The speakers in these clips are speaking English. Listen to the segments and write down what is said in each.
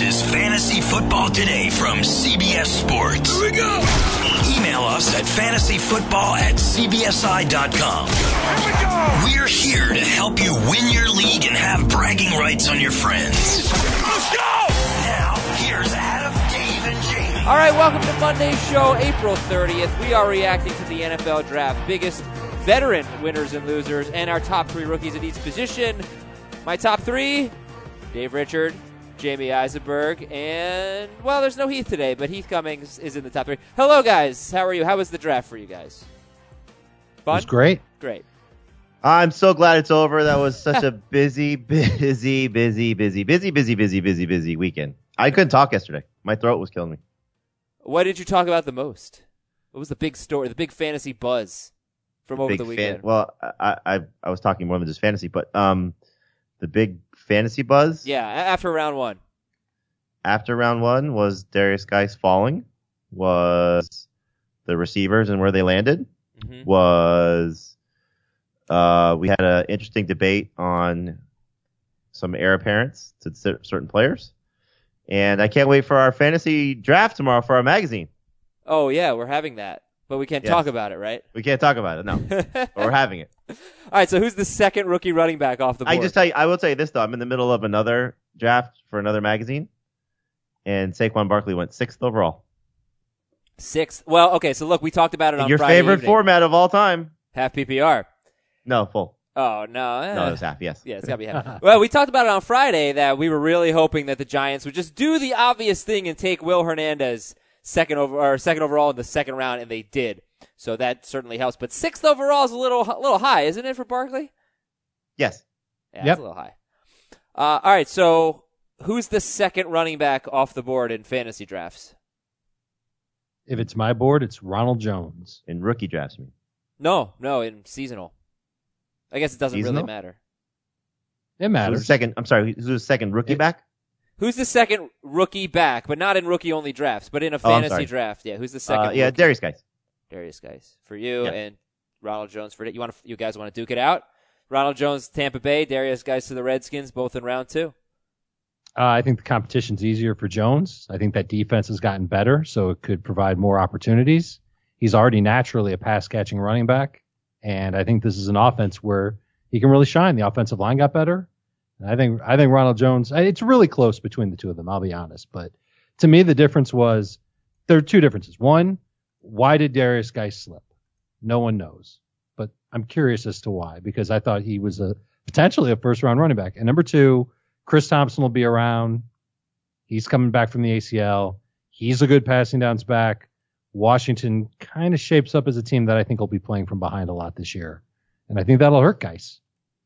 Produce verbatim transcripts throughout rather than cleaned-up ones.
is Fantasy Football Today from C B S Sports. Here we go! Email us at fantasyfootball at c b s i dot com. Here we go! We're here to help you win your league and have bragging rights on your friends. Let's go! Now, here's Adam, Dave, and Jamie. All right, welcome to Monday's show, April thirtieth. We are reacting to the N F L Draft, biggest veteran winners and losers, and our top three rookies at each position. My top three, Dave Richard, Jamie Eisenberg, and, well, there's no Heath today, but Heath Cummings is in the top three. Hello, guys. How are you? How was the draft for you guys? Fun? It was great. Great. I'm so glad it's over. That was such a busy, busy, busy, busy, busy, busy, busy, busy, busy weekend. I couldn't talk yesterday. My throat was killing me. What did you talk about the most? What was the big story, the big fantasy buzz from over Big the weekend? Fan, well, I, I I was talking more than just fantasy, but um, the big fantasy buzz. Yeah, after round one. After round one was Darius Geis falling, was the receivers and where they landed, Mm-hmm. was uh we had an interesting debate on some heir apparents to cer- certain players, and I can't wait for our fantasy draft tomorrow for our magazine. Oh, yeah, we're having that, but we can't Yes. talk about it, right? We can't talk about it, no, but we're having it. All right, so who's the second rookie running back off the board? I just tell you, I will tell you this though. I'm in the middle of another draft for another magazine, and Saquon Barkley went sixth overall. Sixth. Well, okay, so look, we talked about it on Your Friday favorite evening. format of all time? Half P P R. No, full. Oh, no. eh. No, it was half. Yes. Yeah, it's got to be half. Well, we talked about it on Friday that we were really hoping that the Giants would just do the obvious thing and take Will Hernandez second over or second overall in the second round, and they did. So that certainly helps. But sixth overall is a little a little high, isn't it, for Barkley? Yes. Yeah, Yep. it's a little high. Uh, all right, so who's the second running back off the board in fantasy drafts? If it's my board, it's Ronald Jones. In rookie drafts, I mean. No, no, in seasonal. I guess it doesn't Seasonal? really matter. It Who's the matters. second? I'm sorry. Who's the second rookie It- back? Who's the second rookie back, but not in rookie-only drafts, but in a Oh, I'm fantasy sorry. draft? Yeah, who's the second Uh, yeah, rookie? Darius Geis. Darius Geis. For you Yeah. and Ronald Jones for it. You want to, you guys want to duke it out? Ronald Jones, Tampa Bay. Darius Geis to the Redskins, both in round two. Uh, I think the competition's easier for Jones. I think that defense has gotten better, so it could provide more opportunities. He's already naturally a pass-catching running back, and I think this is an offense where he can really shine. The offensive line got better. And I think I think Ronald Jones, it's really close between the two of them, I'll be honest. But to me, the difference was, there are two differences. One, why did Darius Geis slip? No one knows. But I'm curious as to why, because I thought he was a potentially a first-round running back. And number two, Chris Thompson will be around. He's coming back from the A C L. He's a good passing downs back. Washington kind of shapes up as a team that I think will be playing from behind a lot this year. And I think that'll hurt Geis.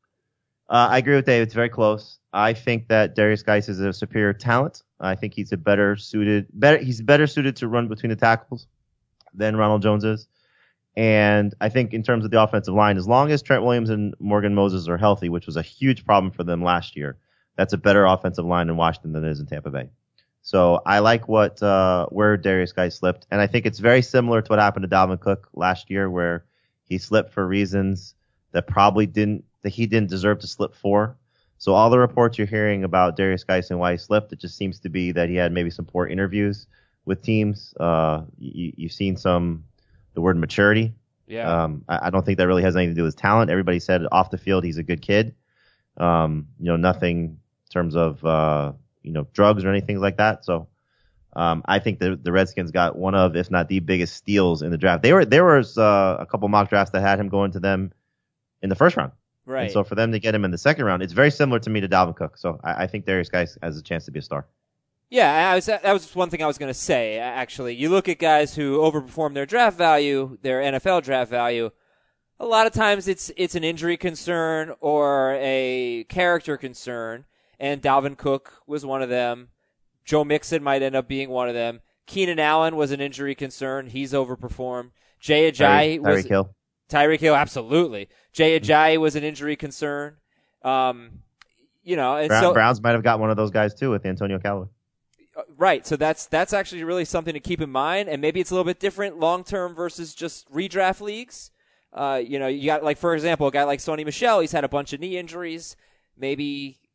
Uh, I agree with Dave. It's very close. I think that Darius Geis is a superior talent. I think he's a better suited, better. He's better suited to run between the tackles than Ronald Jones is. And I think in terms of the offensive line, as long as Trent Williams and Morgan Moses are healthy, which was a huge problem for them last year, that's a better offensive line in Washington than it is in Tampa Bay. So I like what uh, where Darius Geis slipped, and I think it's very similar to what happened to Dalvin Cook last year, where he slipped for reasons that probably didn't that he didn't deserve to slip for. So all the reports you're hearing about Darius Geis and why he slipped, it just seems to be that he had maybe some poor interviews with teams. Uh, you, you've seen some the word maturity. Yeah. Um, I, I don't think that really has anything to do with talent. Everybody said off the field he's a good kid. Um, you know, nothing in terms of uh, you know, drugs or anything like that. So um, I think the the Redskins got one of, if not the biggest steals in the draft. They were there was uh, a couple mock drafts that had him going to them in the first round. Right. And so for them to get him in the second round, it's very similar to me to Dalvin Cook. So I, I think Darius Geis has a chance to be a star. Yeah, I was, that was one thing I was going to say, actually. You look at guys who overperform their draft value, their N F L draft value, a lot of times it's it's an injury concern or a character concern, and Dalvin Cook was one of them. Joe Mixon might end up being one of them. Keenan Allen was an injury concern. He's overperformed. Jay Ajayi Tyreek was... Hill. Tyreek Hill, absolutely. Jay Ajayi was an injury concern. Um, you know, and Brown, so... Browns might have got one of those guys too with Antonio Callaway. Right, so that's that's actually really something to keep in mind, and maybe it's a little bit different long-term versus just redraft leagues. Uh, you know, you got, like, for example, a guy like Sony Michel, he's had a bunch of knee injuries. Maybe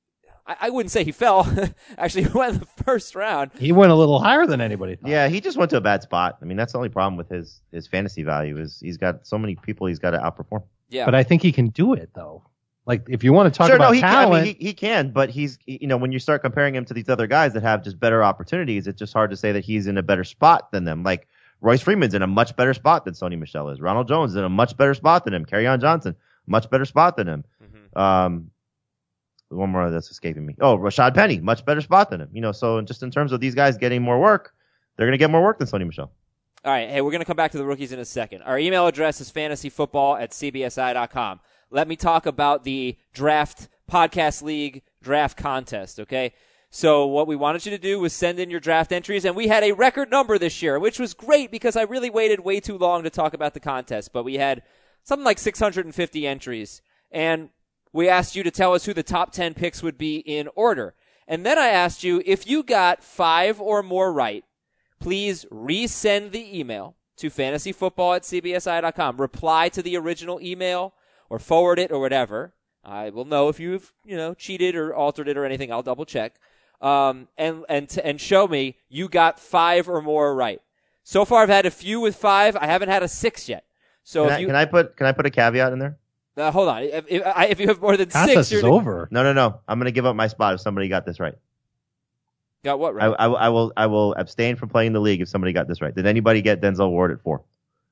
I, I wouldn't say he fell. Actually, he went in the first round. He went a little higher than anybody thought. Yeah, he just went to a bad spot. I mean, that's the only problem with his his fantasy value is he's got so many people he's got to outperform. Yeah, But I think he can do it though. Like if you want to talk Sure, about no, he talent, can. I mean, he, he can, but he's you know when you start comparing him to these other guys that have just better opportunities, it's just hard to say that he's in a better spot than them. Like Royce Freeman's in a much better spot than Sony Michel is. Ronald Jones is in a much better spot than him. Kerryon Johnson, much better spot than him. Mm-hmm. Um, one more that's escaping me. Oh, Rashad Penny, much better spot than him. You know, so just in terms of these guys getting more work, they're going to get more work than Sony Michel. All right, hey, we're going to come back to the rookies in a second. Our email address is fantasyfootball at c b s i dot com. Let me talk about the Draft Podcast League draft contest, okay? So what we wanted you to do was send in your draft entries, and we had a record number this year, which was great because I really waited way too long to talk about the contest. But we had something like six hundred fifty entries, and we asked you to tell us who the top ten picks would be in order. And then I asked you, if you got five or more right, please resend the email to fantasyfootball at c b s i dot com. Reply to the original email or forward it or whatever. I will know if you've, you know, cheated or altered it or anything. I'll double check. Um, and, and, t- and show me you got five or more right. So far I've had a few with five. I haven't had a six yet. So Can, if I, you, can I put can I put a caveat in there? uh, hold on. If, if, I- if you have more than contest six, is you're over. No, no, no. I'm going to give up my spot if somebody got this right. got what I, right? I, I will I will abstain from playing the league if somebody got this right. Did anybody get Denzel Ward at four?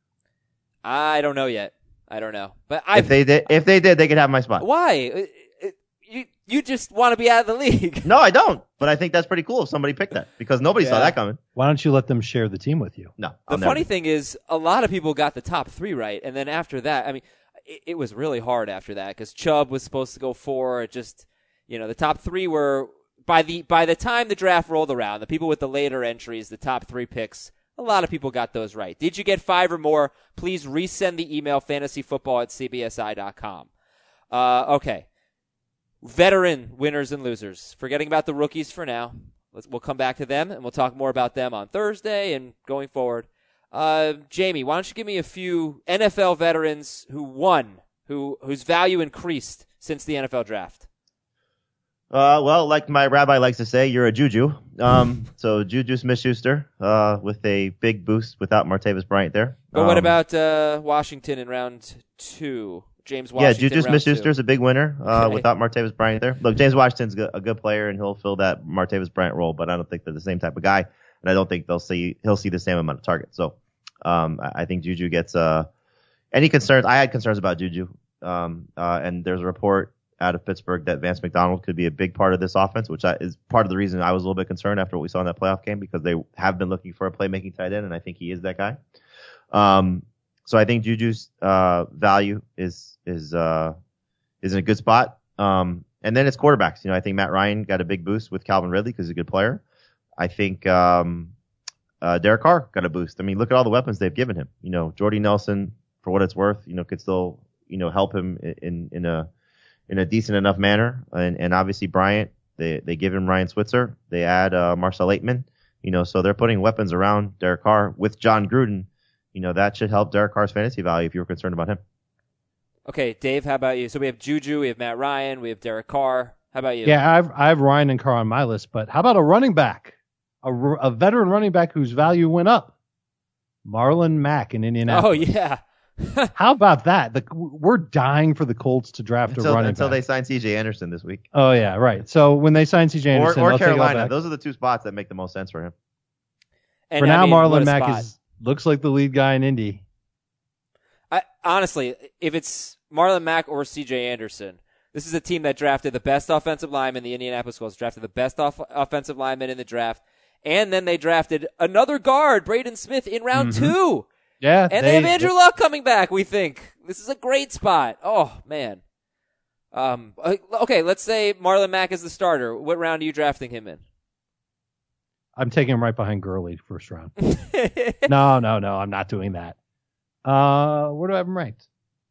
I don't know yet. I don't know. But I If they did, if they did, they could have my spot. why? Uh, uh, You you just want to be out of the league. No, I don't. But I think that's pretty cool if somebody picked that because nobody saw Yeah. that coming. Why don't you let them share the team with you? No. The I'll never funny do. thing is, a lot of people got the top three right, and then after that, I mean, it, it was really hard after that because Chubb was supposed to go four. It just, you know, the top three were by the by the time the draft rolled around, the people with the later entries, the top three picks, a lot of people got those right. Did you get five or more? Please resend the email fantasyfootball at c b s i dot com. Uh, okay. Veteran winners and losers. Forgetting about the rookies for now. Let's, we'll come back to them, and we'll talk more about them on Thursday and going forward. Uh, Jamie, why don't you give me a few N F L veterans who won, who whose value increased since the N F L draft? Uh, well, like my rabbi likes to say, you're a juju. Um, so Juju Smith-Schuster uh, with a big boost without Martavis Bryant there. But what Um, about uh, Washington in round two? James Yeah, Washington. Juju round Smith-Schuster's two. a big winner uh, Okay. without Martavis Bryant there. Look, James Washington's a good player, and he'll fill that Martavis Bryant role, but I don't think they're the same type of guy, and I don't think they'll see he'll see the same amount of targets. So um, I I think Juju gets uh, any concerns. I had concerns about Juju, um, uh, and there's a report out of Pittsburgh that Vance McDonald could be a big part of this offense, which I, is part of the reason I was a little bit concerned after what we saw in that playoff game because they have been looking for a playmaking tight end, and I think he is that guy. Um, so I think Juju's uh, value is is uh, is in a good spot. Um, and then it's quarterbacks. You know, I think Matt Ryan got a big boost with Calvin Ridley because he's a good player. I think um, uh, Derek Carr got a boost. I mean, look at all the weapons they've given him. You know, Jordy Nelson, for what it's worth, you know, could still you know help him in in a in a decent enough manner. And, and obviously Bryant, they they give him Ryan Switzer. They add uh, Marcel Aitman. You know, so they're putting weapons around Derek Carr with John Gruden. You know, that should help Derek Carr's fantasy value if you were concerned about him. Okay, Dave, how about you? So we have Juju, we have Matt Ryan, we have Derek Carr. How about you? Yeah, I've I have Ryan and Carr on my list, but how about a running back, a, r- a veteran running back whose value went up? Marlon Mack in Indianapolis. Oh, yeah. How about that? The, we're dying for the Colts to draft Until, a running until back. they sign C J Anderson this week. Oh yeah, right. So when they sign C J Or, Anderson, or they'll take all Carolina. back. Those are the two spots that make the most sense for him. And, For I now, mean, what Marlon a Mack spot. is looks like the lead guy in Indy. I, honestly, if it's Marlon Mack or C J Anderson, this is a team that drafted the best offensive lineman. The Indianapolis Colts drafted the best off- offensive lineman in the draft, and then they drafted another guard, Braden Smith, in round Mm-hmm. two. Yeah, And they, have Andrew Luck coming back, we think. This is a great spot. Oh, man. Um. Okay, let's say Marlon Mack is the starter. What round are you drafting him in? I'm taking him right behind Gurley first round. no, no, no, I'm not doing that. Uh, where do I have him ranked?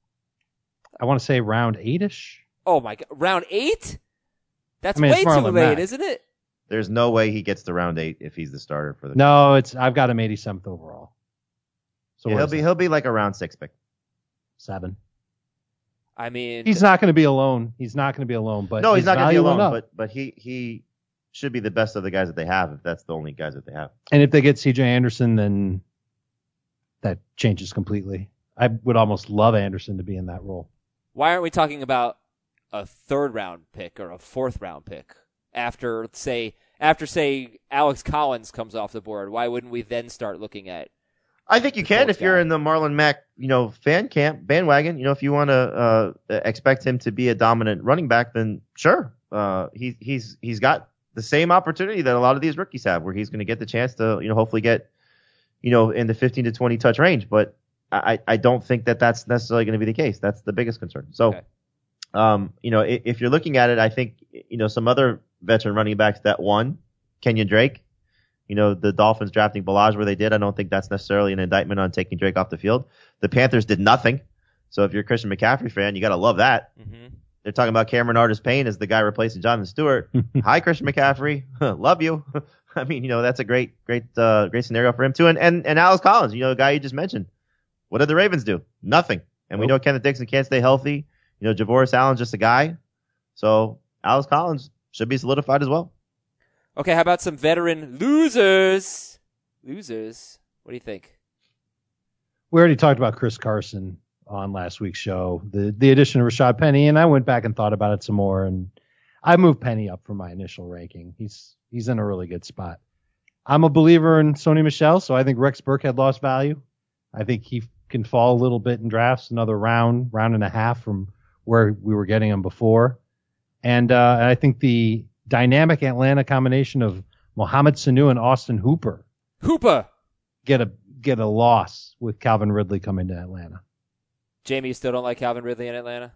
I want to say round eight-ish. Oh, my God. Round eight? That's I mean, way it's too Marlon late, Mack. isn't it? There's no way he gets to round eight if he's the starter for the. No, it's I've got him eighty-seventh overall. So Yeah, where he'll is be that? he'll be like a round six pick. seven. I mean, He's not going to be alone. He's not going to be alone. But no, he's his not going to be value alone. went up. But but he he should be the best of the guys that they have if that's the only guys that they have. And if they get C J Anderson, then that changes completely. I would almost love Anderson to be in that role. why aren't we talking about a third round pick or a fourth round pick after say after say Alex Collins comes off the board? Why wouldn't we then start looking at? I think you can if you're in the Marlon Mack, you know, fan camp bandwagon. You know, if you want to uh, expect him to be a dominant running back, then sure. Uh, he's he's he's got the same opportunity that a lot of these rookies have, where he's going to get the chance to, you know, hopefully get, you know, in the fifteen to twenty touch range. But I I don't think that that's necessarily going to be the case. That's the biggest concern. So, Okay. um, you know, if, if you're looking at it, I think you know some other veteran running backs that won, Kenyon Drake. You know, the Dolphins drafting Ballage where they did. I don't think that's necessarily an indictment on taking Drake off the field. The Panthers did nothing. So if you're a Christian McCaffrey fan, you got to love that. Mm-hmm. They're talking about Cameron Artis-Payne as the guy replacing Jonathan Stewart. Hi, Christian McCaffrey. Love you. I mean, you know, that's a great, great, uh, great scenario for him too. And, and, and Alex Collins, you know, the guy you just mentioned. What did the Ravens do? Nothing. And we know Kenneth Dixon can't stay healthy. You know, Javoris Allen's just a guy. So Alex Collins should be solidified as well. Okay, how about some veteran losers? Losers. What do you think? We already talked about Chris Carson on last week's show, the the addition of Rashad Penny, and I went back and thought about it some more, and I moved Penny up from my initial ranking. He's he's in a really good spot. I'm a believer in Sony Michel, so I think Rex Burkhead lost value. I think he can fall a little bit in drafts, another round, round and a half from where we were getting him before. And uh, I think the dynamic Atlanta combination of Mohamed Sanu and Austin Hooper Hooper. get a get a loss with Calvin Ridley coming to Atlanta. Jamie, you still don't like Calvin Ridley in Atlanta?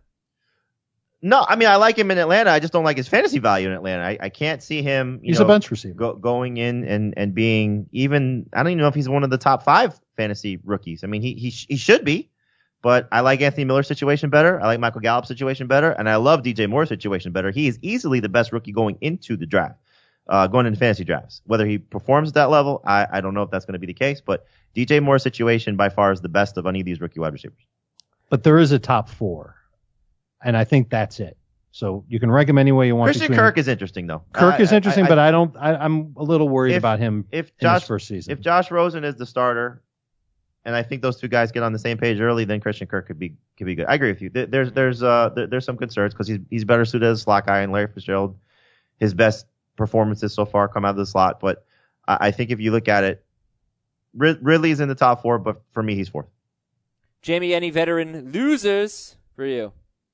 No, I mean, I like him in Atlanta. I just don't like his fantasy value in Atlanta. I, I can't see him, you He's know, a bench receiver. Go, going in and, and being even, I don't even know if he's one of the top five fantasy rookies. I mean, he, he, he should be, but I like Anthony Miller's situation better. I like Michael Gallup's situation better. And I love D J Moore's situation better. He is easily the best rookie going into the draft, uh, going into fantasy drafts. Whether he performs at that level, I, I don't know if that's going to be the case, but D J Moore's situation by far is the best of any of these rookie wide receivers. But there is a top four, and I think that's it. So you can rank him any way you want. Christian Kirk is interesting, though. Kirk I, is interesting, I, I, but I don't. I, I'm a little worried if, about him if in Josh, his first season. If Josh Rosen is the starter, and I think those two guys get on the same page early, then Christian Kirk could be could be good. I agree with you. There's there's uh there, there's some concerns because he's he's better suited as a slot guy, and Larry Fitzgerald, his best performances so far come out of the slot. But I, I think if you look at it, Ridley's in the top four, but for me, he's fourth. Jamie, any veteran losers for you?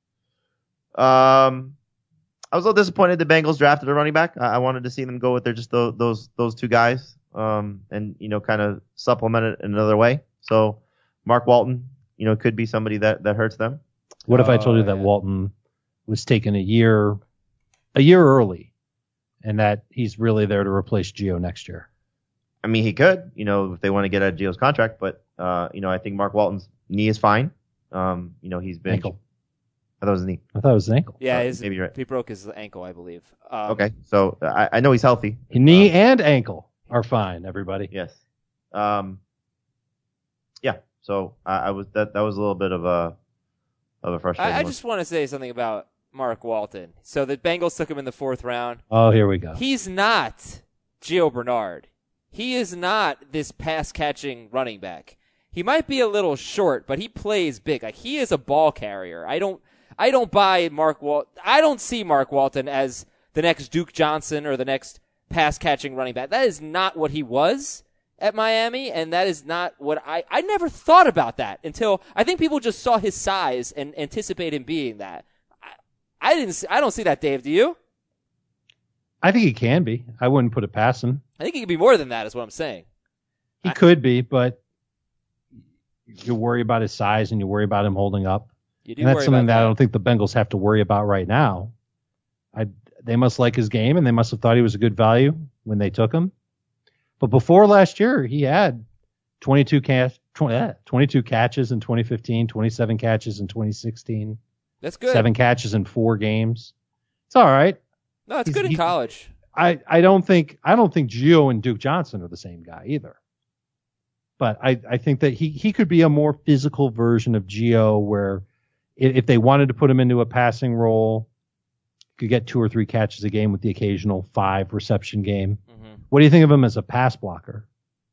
Um, I was a little disappointed the Bengals drafted a running back. I, I wanted to see them go with their just those those, those two guys, um, and you know, kind of supplement it in another way. So Mark Walton, you know, could be somebody that, that hurts them. What if I told you Oh, that yeah. Walton was taken a year, a year early, and that he's really there to replace Gio next year? I mean, he could, you know, if they want to get out of Gio's contract, but uh, you know, I think Mark Walton's knee is fine. Um, you know, he's been. Ankle. I thought it was a knee. I thought it was an ankle. Yeah, Uh, his, maybe you're right. he broke his ankle, I believe. Um, Okay, so I, I know he's healthy. Knee Um, and ankle are fine. Everybody. Yes. Um. Yeah. So I, I was that that was a little bit of a of a frustrating I, I one. just want to say something about Mark Walton. So the Bengals took him in the fourth round. Oh, here we go. He's not Gio Bernard. He is not this pass-catching running back. He might be a little short, but he plays big. Like, he is a ball carrier. I don't, I don't buy Mark Wal. I don't see Mark Walton as the next Duke Johnson or the next pass-catching running back. That is not what he was at Miami, and that is not what I. I never thought about that until I think people just saw his size and anticipate him being that. I, I didn't. See, I don't see that, Dave. Do you? I think he can be. I wouldn't put it past him. I think he could be more than that. Is what I'm saying. He I- could be, but you worry about his size and you worry about him holding up. You do And that's worry something about that, I that. don't think the Bengals have to worry about right now. I they must like his game and they must have thought he was a good value when they took him. But before last year, he had twenty-two catch, twenty, yeah, twenty-two catches in twenty fifteen, twenty-seven catches in twenty sixteen, That's good. seven catches in four games. It's all right. No, it's He's- good in he- college. I, I don't think I don't think Gio and Duke Johnson are the same guy either. But I, I think that he, he could be a more physical version of Gio where if, if they wanted to put him into a passing role, could get two or three catches a game with the occasional five reception game. Mm-hmm. What do you think of him as a pass blocker?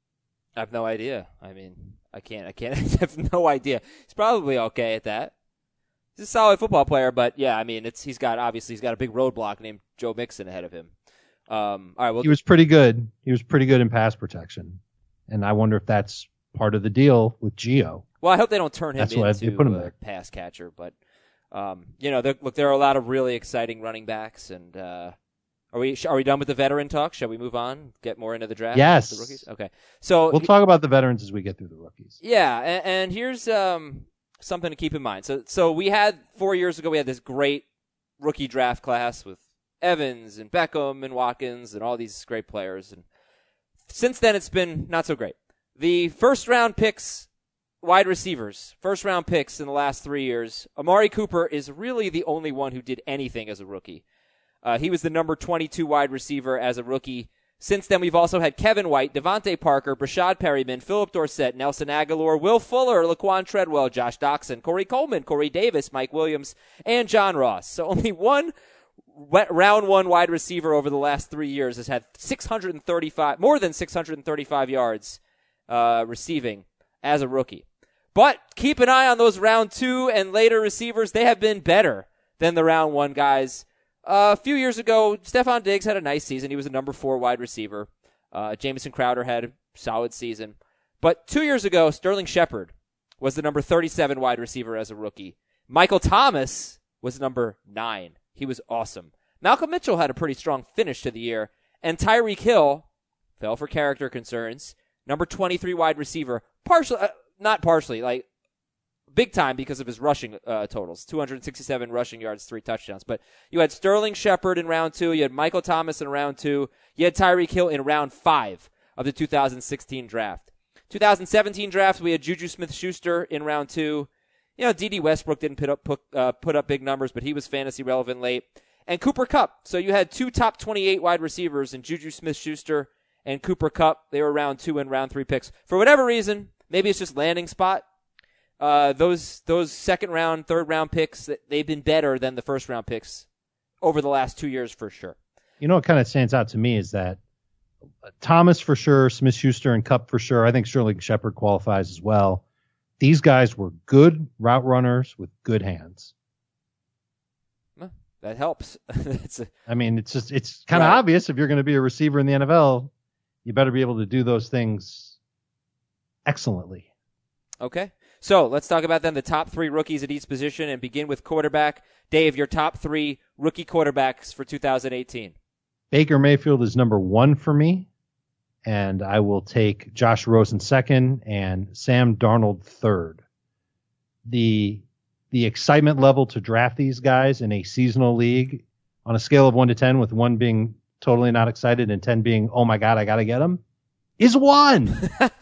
I have no idea. I mean, I can't. I can't. I have no idea. He's probably okay at that. He's a solid football player, but yeah, I mean, it's he's got obviously he's got a big roadblock named Joe Mixon ahead of him. Um, all right, well, he was pretty good. He was pretty good in pass protection, and I wonder if that's part of the deal with Gio. Well, I hope they don't turn him That's why they into put him a there. pass catcher, but um, you know, there, look, there are a lot of really exciting running backs, and uh, are we are we done with the veteran talk? Shall we move on? Get more into the draft? Yes. The rookies. Okay. So We'll talk about the veterans as we get through the rookies. yeah, and, and here's um, something to keep in mind. So so we had four years ago we had this great rookie draft class with Evans and Beckham and Watkins and all these great players, and since then it's been not so great. The first round picks, wide receivers, first round picks in the last three years, Amari Cooper is really the only one who did anything as a rookie. Uh, he was the number twenty-two wide receiver as a rookie. Since then, we've also had Kevin White, Devontae Parker, Brashad Perryman, Philip Dorsett, Nelson Aguilar, Will Fuller, Laquan Treadwell, Josh Doxson, Corey Coleman, Corey Davis, Mike Williams, and John Ross. So only one round one wide receiver over the last three years has had six hundred thirty-five, more than six hundred thirty-five yards uh, receiving as a rookie. But keep an eye on those round two and later receivers. They have been better than the round one guys. Uh, a few years ago, Stephon Diggs had a nice season. He was a number four wide receiver. Uh, Jamison Crowder had a solid season. But two years ago, Sterling Shepard was the number thirty-seven wide receiver as a rookie. Michael Thomas was number nine. He was awesome. Malcolm Mitchell had a pretty strong finish to the year. And Tyreek Hill fell for character concerns. Number twenty-three wide receiver. Partially, uh, not partially, like big time because of his rushing uh, totals. two hundred sixty-seven rushing yards, three touchdowns. But you had Sterling Shepard in round two. You had Michael Thomas in round two. You had Tyreek Hill in round five of the two thousand sixteen draft. two thousand seventeen draft, we had Juju Smith-Schuster in round two. You know, D D Westbrook didn't put up, put, uh, put up big numbers, but he was fantasy relevant late. And Cooper Kupp. So you had two top twenty-eight wide receivers in Juju Smith-Schuster and Cooper Kupp. They were round two and round three picks. For whatever reason, maybe it's just landing spot. Uh, those those second round, third round picks, they've been better than the first round picks over the last two years for sure. You know what kind of stands out to me is that Thomas for sure, Smith-Schuster and Kupp for sure. I think Sterling Shepard qualifies as well. These guys were good route runners with good hands. Well, that helps. It's a, I mean, it's just it's kind of right. obvious if you're going to be a receiver in the N F L, you better be able to do those things excellently. Okay. So let's talk about then the top three rookies at each position and begin with quarterback. Dave, your top three rookie quarterbacks for two thousand eighteen. Baker Mayfield is number one for me, and I will take Josh Rosen second and Sam Darnold third. The the excitement level to draft these guys in a seasonal league on a scale of one to ten, with one being totally not excited and ten being, oh my God, I got to get him, is one.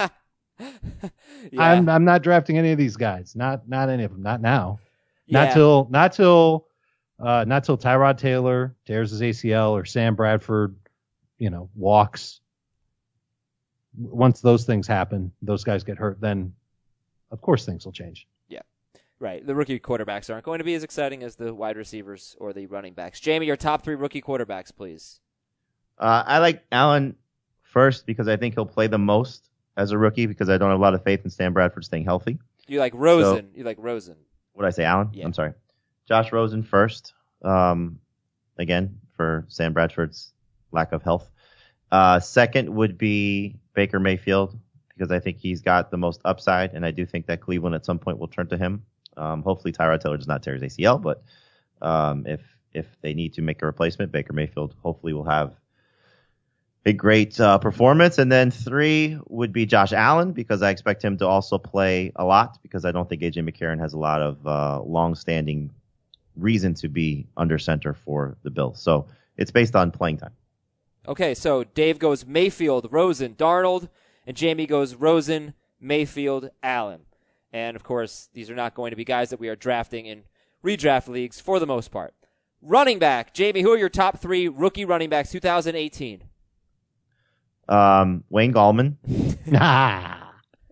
Yeah. I'm I'm not drafting any of these guys. Not not any of them. Not now. Yeah. Not till not till uh, not till Tyrod Taylor tears his A C L or Sam Bradford, you know, walks. Once those things happen, those guys get hurt, then of course things will change. Yeah. Right. The rookie quarterbacks aren't going to be as exciting as the wide receivers or the running backs. Jamie, your top three rookie quarterbacks, please. Uh, I like Allen first because I think he'll play the most as a rookie because I don't have a lot of faith in Sam Bradford staying healthy. You like Rosen. So, you like Rosen. What did I say, Allen? Yeah. I'm sorry. Josh Rosen first. Um, again, for Sam Bradford's lack of health. Uh, second would be Baker Mayfield because I think he's got the most upside, and I do think that Cleveland at some point will turn to him. Um, hopefully Tyrod Taylor does not tear his A C L, but um, if if they need to make a replacement, Baker Mayfield hopefully will have a great uh, performance. And then three would be Josh Allen because I expect him to also play a lot because I don't think A J McCarron has a lot of uh, long-standing reason to be under center for the Bills. So it's based on playing time. Okay, so Dave goes Mayfield, Rosen, Darnold, and Jamie goes Rosen, Mayfield, Allen. And, of course, these are not going to be guys that we are drafting in redraft leagues for the most part. Running back. Jamie, who are your top three rookie running backs two thousand eighteen? Um, Wayne Gallman. Ah.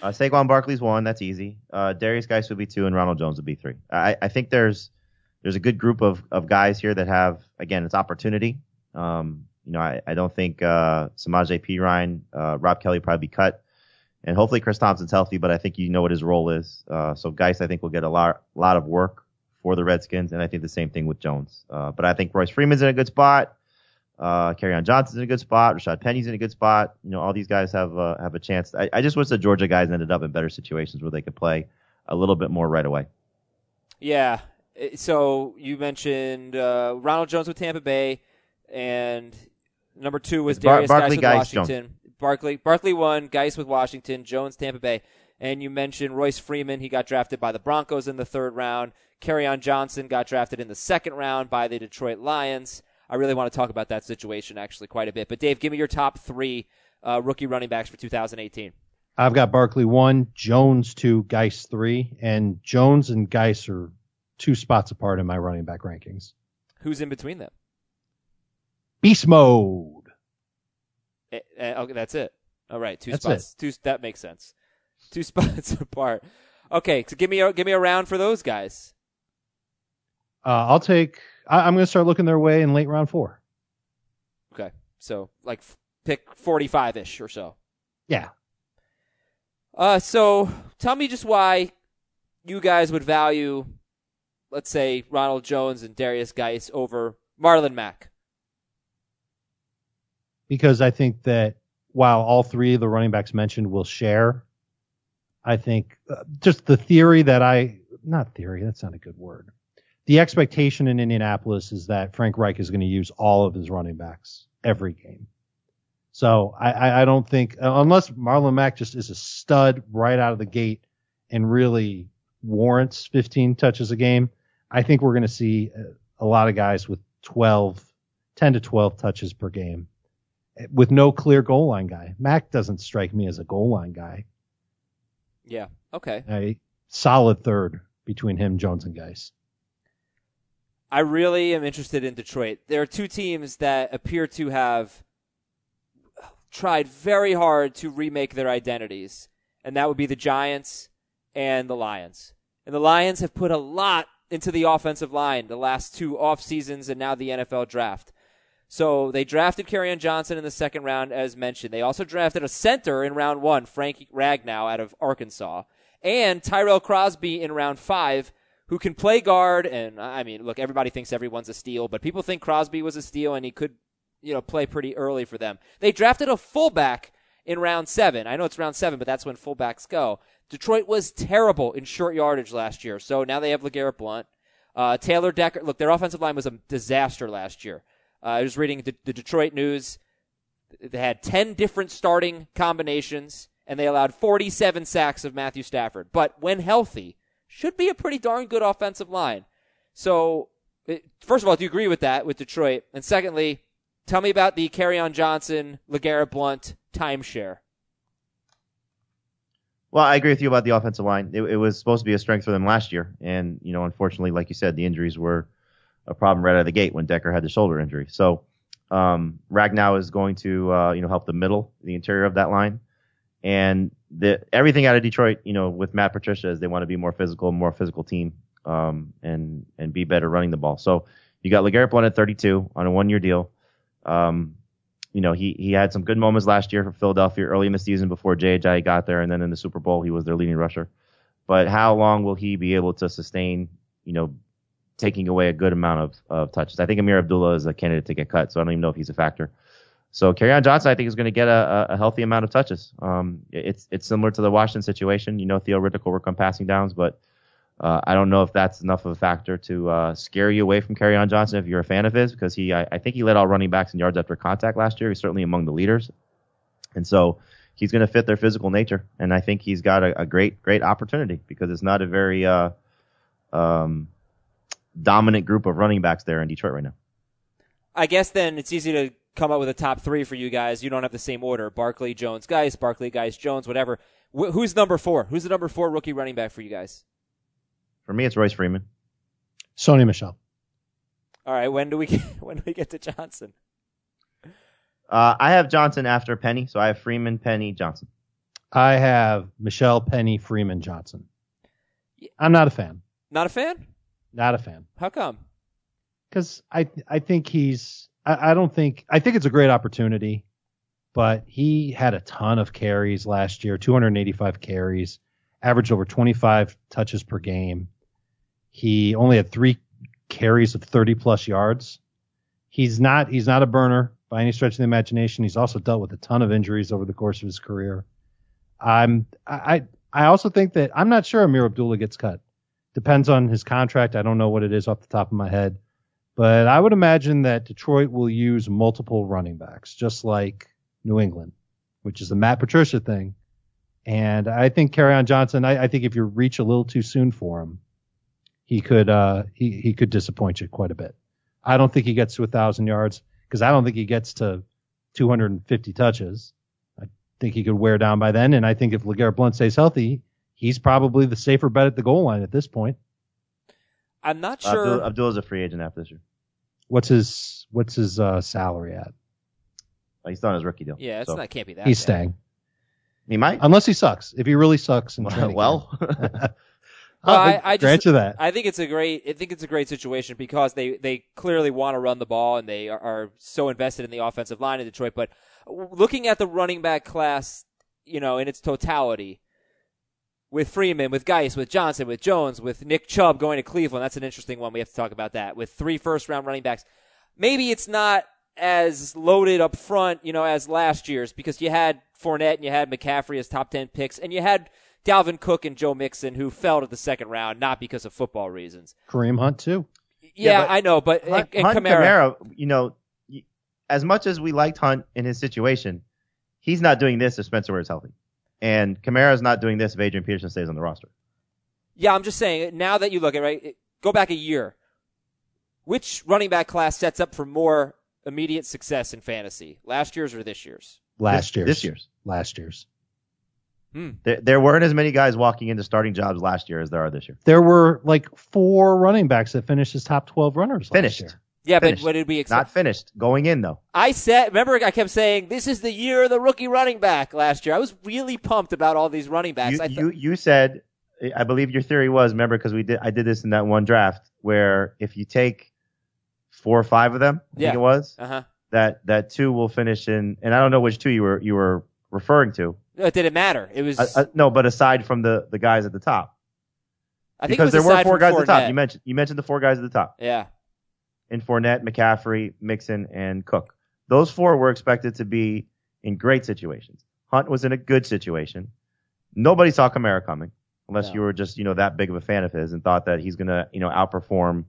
Uh, Saquon Barkley's one. That's easy. Uh, Darius Geis would be two, and Ronald Jones would be three. I, I think there's there's a good group of, of guys here that have, again, it's opportunity. Um, you know, I, I don't think uh, Samaje Perine, uh, Rob Kelly will probably be cut, and hopefully Chris Thompson's healthy. But I think you know what his role is. Uh, so Geis, I think, will get a lot lot of work for the Redskins, and I think the same thing with Jones. Uh, but I think Royce Freeman's in a good spot. Uh, Kerryon Johnson's in a good spot. Rashad Penny's in a good spot. You know, all these guys have uh, have a chance. I, I just wish the Georgia guys ended up in better situations where they could play a little bit more right away. Yeah. So you mentioned uh, Ronald Jones with Tampa Bay, and number two was Bar- Darius Barkley, Geis with Geis, Washington. Jones. Barkley, Barkley won. Geis with Washington. Jones, Tampa Bay. And you mentioned Royce Freeman. He got drafted by the Broncos in the third round. Kerryon Johnson got drafted in the second round by the Detroit Lions. I really want to talk about that situation actually quite a bit. But, Dave, give me your top three uh, rookie running backs for two thousand eighteen. I've got Barkley one, Jones two, Geis three, and Jones and Geis are two spots apart in my running back rankings. Who's in between them? Beast mode. Uh, okay, that's it. All right, two That's spots. Two that makes sense. Two spots apart. Okay, so give me a give me a round for those guys. Uh, I'll take. I, I'm going to start looking their way in late round four. Okay, so like f- pick forty-five ish or so. Yeah. Uh, so tell me just why you guys would value, let's say, Ronald Jones and Darius Geis over Marlon Mack. Because I think that while all three of the running backs mentioned will share, I think uh, just the theory that I, not theory, that's not a good word. The expectation in Indianapolis is that Frank Reich is going to use all of his running backs every game. So I, I, I don't think, unless Marlon Mack just is a stud right out of the gate and really warrants fifteen touches a game, I think we're going to see a, a lot of guys with twelve, ten to twelve touches per game with no clear goal line guy. Mack doesn't strike me as a goal line guy. Yeah, okay. A solid third between him, Jones, and Geis. I really am interested in Detroit. There are two teams that appear to have tried very hard to remake their identities, and that would be the Giants and the Lions. And the Lions have put a lot into the offensive line the last two off seasons and now the N F L draft. So they drafted Kerryon Johnson in the second round, as mentioned. They also drafted a center in round one, Frank Ragnow out of Arkansas, and Tyrell Crosby in round five, who can play guard. And I mean, look, everybody thinks everyone's a steal, but people think Crosby was a steal, and he could, you know, play pretty early for them. They drafted a fullback in round seven. I know it's round seven, but that's when fullbacks go. Detroit was terrible in short yardage last year, so now they have LeGarrette Blount. Uh, Taylor Decker, look, their offensive line was a disaster last year. Uh, I was reading the, the Detroit News. They had ten different starting combinations, and they allowed forty-seven sacks of Matthew Stafford. But when healthy, should be a pretty darn good offensive line. So, it, first of all, do you agree with that, with Detroit? And secondly, tell me about the Kerryon Johnson, LeGarrette Blount timeshare. Well, I agree with you about the offensive line. It, it was supposed to be a strength for them last year. And, you know, unfortunately, like you said, the injuries were a problem right out of the gate when Decker had the shoulder injury. So um, Ragnow is going to, uh, you know, help the middle, the interior of that line. And the everything out of Detroit, you know, with Matt Patricia is they want to be more physical, more physical team, um, and and be better running the ball. So you got LeGarrette Blount at thirty-two on a one-year deal. Um, you know, he he had some good moments last year for Philadelphia early in the season before J J got there, and then in the Super Bowl he was their leading rusher. But how long will he be able to sustain, you know, taking away a good amount of, of touches? I think Amir Abdullah is a candidate to get cut, so I don't even know if he's a factor. So Kerryon Johnson, I think, is going to get a, a healthy amount of touches. Um, it's it's similar to the Washington situation. You know, Theo Riddick will work on passing downs, but uh, I don't know if that's enough of a factor to uh, scare you away from Kerryon Johnson if you're a fan of his, because he I, I think he led all running backs in yards after contact last year. He's certainly among the leaders, and so he's going to fit their physical nature. And I think he's got a, a great great opportunity because it's not a very uh, um, dominant group of running backs there in Detroit right now. I guess then it's easy to come up with a top three for you guys. You don't have the same order. Barkley, Jones, Geis, Barkley, Geis, Jones, whatever. Wh- who's number four? Who's the number four rookie running back for you guys? For me, it's Royce Freeman. Sony Michel. All right, when do we get, when do we get to Johnson? Uh, I have Johnson after Penny, so I have Freeman, Penny, Johnson. I have Michelle, Penny, Freeman, Johnson. I'm not a fan. Not a fan? Not a fan. How come? Because I I think he's I, I don't think I think it's a great opportunity, but he had a ton of carries last year, two hundred eighty-five carries, averaged over twenty-five touches per game. He only had three carries of thirty plus yards. He's not he's not a burner by any stretch of the imagination. He's also dealt with a ton of injuries over the course of his career. I'm I I also think that I'm not sure Amir Abdullah gets cut. Depends on his contract. I don't know what it is off the top of my head. But I would imagine that Detroit will use multiple running backs, just like New England, which is the Matt Patricia thing. And I think Kerryon Johnson, I, I think if you reach a little too soon for him, he could uh, he, he could disappoint you quite a bit. I don't think he gets to one thousand yards because I don't think he gets to two hundred fifty touches. I think he could wear down by then. And I think if LeGarrette Blount stays healthy, he's probably the safer bet at the goal line at this point. I'm not sure. Abdul, Abdul's a free agent after this year. What's his What's his uh, salary at? Well, he's still on his rookie deal. Yeah, it's so. not can't be that. He's bad. staying. He might. Unless he sucks. If he really sucks in training well, camp. Well, I'll I, I grant just, you that. I think it's a great. I think it's a great situation because they, they clearly want to run the ball and they are, are so invested in the offensive line in Detroit. But looking at the running back class, you know, in its totality, with Freeman, with Geis, with Johnson, with Jones, with Nick Chubb going to Cleveland, that's an interesting one. We have to talk about that. With three first round running backs, maybe it's not as loaded up front, you know, as last year's because you had Fournette and you had McCaffrey as top ten picks, and you had Dalvin Cook and Joe Mixon, who fell to the second round, not because of football reasons. Kareem Hunt, too. Yeah, Yeah, but I know, but Hunt, and, and Hunt Kamara, Kamara, you know, as much as we liked Hunt in his situation, he's not doing this if Spencer Ware is healthy. And Kamara's not doing this if Adrian Peterson stays on the roster. Yeah, I'm just saying, now that you look at it, right, go back a year. Which running back class sets up for more immediate success in fantasy? Last year's or this year's? Last This- year's. this year's. Last year's. Hmm. There, there weren't as many guys walking into starting jobs last year as there are this year. There were like four running backs that finished as top twelve runners last Finished. year. Yeah, Finished. but what did we Not expect? finished. Going in, though. I said, remember I kept saying, this is the year of the rookie running back last year. I was really pumped about all these running backs. You, I th- you, you said, I believe your theory was, remember, because we did, I did this in that one draft, where if you take four or five of them, I Yeah. think it was, uh-huh. that, that two will finish in, and I don't know which two you were, you were referring to. It didn't matter. It was, Uh, uh, no, but aside from the, the guys at the top. I think Because it was there were aside four from guys at the top. Fournette. You mentioned, you mentioned the four guys at the top. Yeah. In Fournette, McCaffrey, Mixon, and Cook. Those four were expected to be in great situations. Hunt was in a good situation. Nobody saw Kamara coming, unless No. you were just, you know, that big of a fan of his and thought that he's going to, you know, outperform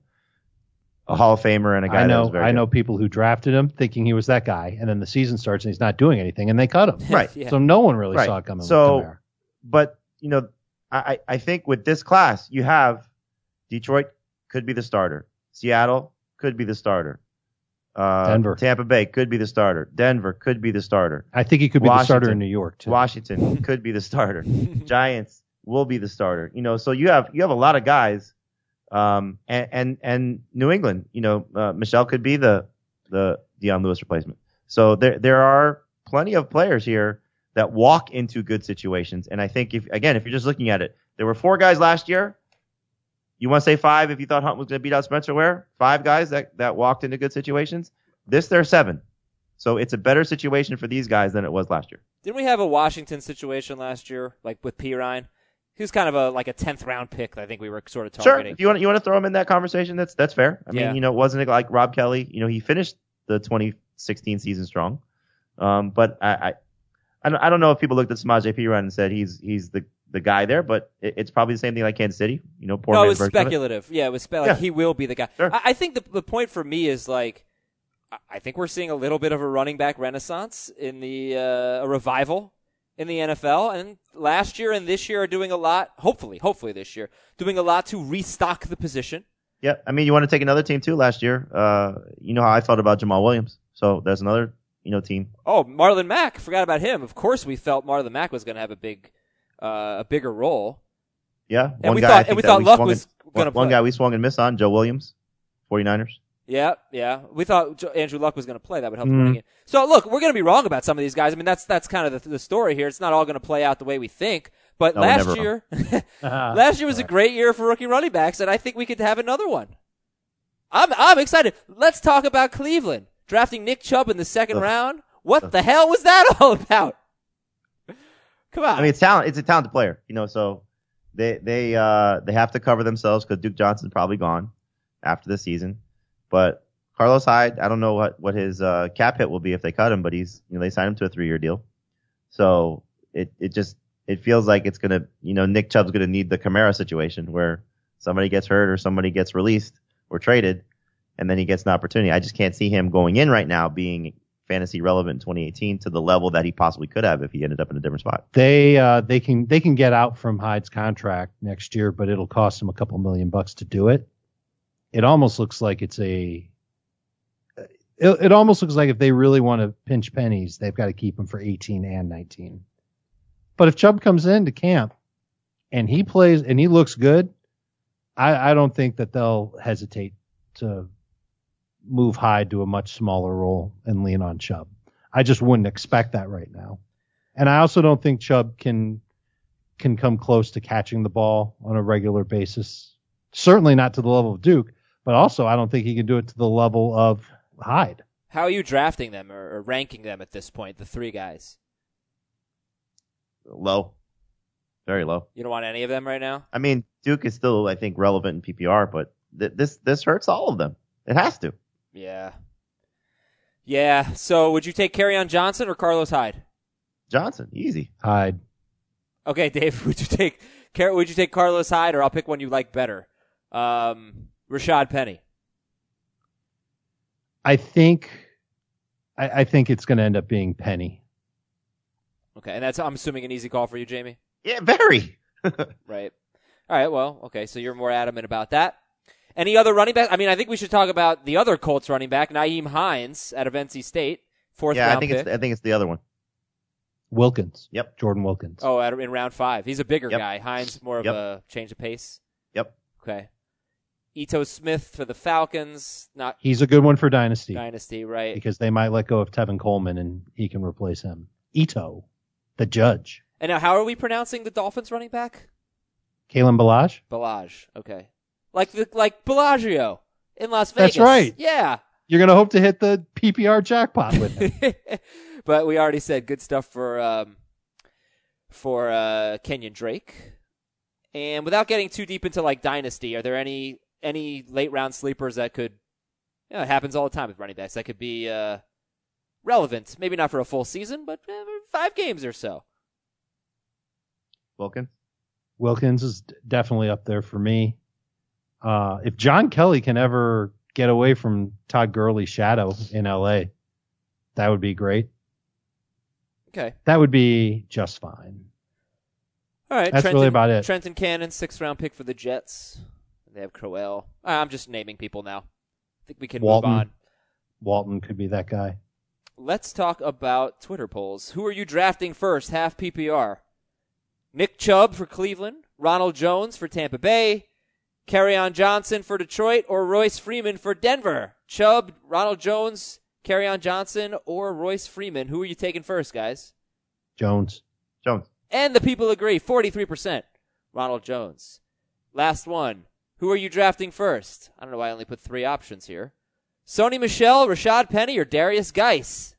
a Hall of Famer and a guy I that was know very I know good. people who drafted him thinking he was that guy, and then the season starts and he's not doing anything, and they cut him. Right. Yeah. So no one really Right. saw it coming So- with Kamara. But, you know, I, I think with this class, you have Detroit could be the starter. Seattle could be the starter. Uh, Denver. Tampa Bay could be the starter. Denver could be the starter. I think he could be the starter Washington. in New York, too. Washington could be the starter. Giants will be the starter. You know, so you have you have a lot of guys, um, and and, and New England. You know, uh, Michelle could be the the Deion Lewis replacement. So there there are plenty of players here that walk into good situations. And I think if again, if you're just looking at it, there were four guys last year. You want to say five if you thought Hunt was going to beat out Spencer Ware? Five guys that, that walked into good situations. This, they're seven. So it's a better situation for these guys than it was last year. Didn't we have a Washington situation last year, like with P. Ryan? He was kind of a like a tenth round pick that I think we were sort of Sure. targeting. If you want, you want to throw him in that conversation, that's that's fair. I mean, Yeah. you know, wasn't it like Rob Kelly? You know, he finished the twenty sixteen season strong. Um, but I, I, I don't, I don't know if people looked at Samaje P. Ryan and said he's he's the the guy there, but it, it's probably the same thing like Kansas City. You know, poor No, it man's was version of it. speculative. Yeah, it was spe- like Yeah. he will be the guy. Sure. I, I think the the point for me is like, I- I think we're seeing a little bit of a running back renaissance in the uh, a revival in the N F L, and last year and this year are doing a lot. Hopefully, hopefully this year doing a lot to restock the position. Yeah, I mean, you want to take another team too? Last year, uh, you know how I felt about Jamal Williams, so there's another, you know, team. Oh, Marlon Mack, forgot about him. Of course, we felt Marlon Mack was going to have a big, uh, a bigger role. Yeah, And one we guy thought- I and think we that thought Luck swung was and- gonna one, one play. guy we swung and missed on, Joe Williams, 49ers. Yeah, yeah. We thought Jo- Andrew Luck was going to play. That would help Mm. the running game. So, look, we're going to be wrong about some of these guys. I mean, that's that's kind of the, the story here. It's not all going to play out the way we think. But No, we're last never year, Uh, last year was a great year for rookie running backs, and I think we could have another one. I'm I'm excited. Let's talk about Cleveland drafting Nick Chubb in the second Ugh. round. What the hell was that all about? Come on. I mean, it's talent. It's a talented player, you know. So they they uh they have to cover themselves because Duke Johnson's probably gone after the season. But Carlos Hyde, I don't know what what his uh, cap hit will be if they cut him, but he's you know they signed him to a three year deal. So it it just it feels like it's gonna you know Nick Chubb's gonna need the Kamara situation where somebody gets hurt or somebody gets released or traded, and then he gets an opportunity. I just can't see him going in right now being fantasy relevant in twenty eighteen to the level that he possibly could have if he ended up in a different spot. They uh, they can they can get out from Hyde's contract next year, but it'll cost them a couple million bucks to do it. It almost looks like it's a. It, it almost looks like if they really want to pinch pennies, they've got to keep him for eighteen and nineteen. But if Chubb comes into camp and he plays and he looks good, I, I don't think that they'll hesitate to move Hyde to a much smaller role and lean on Chubb. I just wouldn't expect that right now. And I also don't think Chubb can can come close to catching the ball on a regular basis. Certainly not to the level of Duke, but also I don't think he can do it to the level of Hyde. How are you drafting them or, or ranking them at this point, the three guys? Low, very low. You don't want any of them right now? I mean, Duke is still I think relevant in P P R, but th- this this hurts all of them. It has to. Yeah. Yeah. So would you take Kerryon Johnson or Carlos Hyde? Johnson, easy. Hyde. Okay, Dave, would you take Car- would you take Carlos Hyde, or I'll pick one you like better? Um, Rashad Penny. I think I, I think it's going to end up being Penny. Okay, and that's I'm assuming an easy call for you, Jamie. Yeah, very. Right. All right. Well, okay. So you're more adamant about that. Any other running back? I mean, I think we should talk about the other Colts running back, Nyheim Hines out of N C State, fourth yeah, round I think pick. it's I think it's the other one. Wilkins. Yep. Jordan Wilkins. Oh, at, in round five, he's a bigger Yep. guy. Hines more of Yep. a change of pace. Yep. Okay. Ito Smith for the Falcons, not He's a good one for Dynasty Dynasty, right? because they might let go of Tevin Coleman and he can replace him. Ito, the judge. And now, how are we pronouncing the Dolphins running back? Kalen Balaj. Balaj. Okay. Like the like Bellagio in Las Vegas. That's right. Yeah. You're going to hope to hit the P P R jackpot with him. But we already said good stuff for um, for uh, Kenyon Drake. And without getting too deep into like Dynasty, are there any any late round sleepers that could, you know, it happens all the time with running backs, that could be uh, relevant? Maybe not for a full season, but uh, five games or so. Wilkins. Wilkins is d- definitely up there for me. Uh, if John Kelly can ever get away from Todd Gurley's shadow in L A, that would be great. Okay. That would be just fine. All right. That's Trenton, really about it. Trenton Cannon, sixth round pick for the Jets. They have Crowell. I'm just naming people now. I think we can Walton. move on. Walton could be that guy. Let's talk about Twitter polls. Who are you drafting first, half P P R? Nick Chubb for Cleveland, Ronald Jones for Tampa Bay, Kerryon Johnson for Detroit, or Royce Freeman for Denver? Chubb, Ronald Jones, Kerryon Johnson, or Royce Freeman? Who are you taking first, guys? Jones. Jones. And the people agree, forty-three percent. Ronald Jones. Last one. Who are you drafting first? I don't know why I only put three options here. Sony Michel, Rashad Penny, or Darius Geis?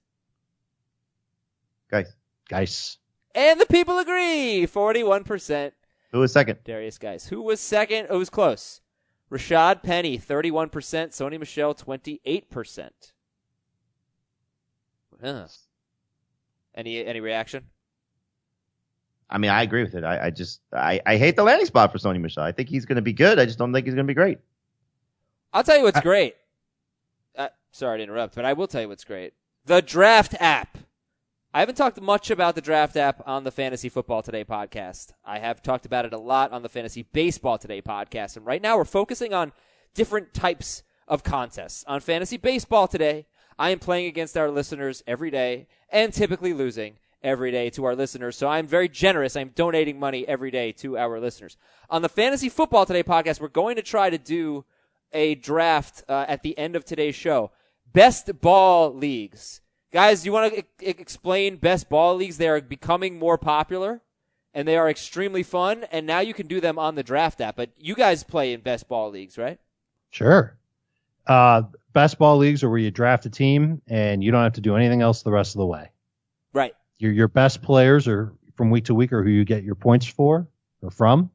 Guys. Geis. And the people agree, forty-one percent. Who was second? Darius Geis. Who was second? It was close. Rashad Penny, thirty-one percent. Sony Michel, twenty-eight percent. Huh. Any any reaction? I mean, I agree with it. I, I just I, I hate the landing spot for Sony Michel. I think he's going to be good. I just don't think he's going to be great. I'll tell you what's great. Uh, sorry to interrupt, but I will tell you what's great. The Draft app. I haven't talked much about the Draft app on the Fantasy Football Today podcast. I have talked about it a lot on the Fantasy Baseball Today podcast. And right now we're focusing on different types of contests. On Fantasy Baseball Today, I am playing against our listeners every day and typically losing every day to our listeners. So I'm very generous. I'm donating money every day to our listeners. On the Fantasy Football Today podcast, we're going to try to do a draft uh, at the end of today's show. Best ball leagues. Guys, you want to I- explain best ball leagues? They are becoming more popular, and they are extremely fun, and now you can do them on the draft app. But you guys play in best ball leagues, right? Sure. Uh, best ball leagues are where you draft a team, and you don't have to do anything else the rest of the way. Right. Your your best players are from week to week are who you get your points for or from.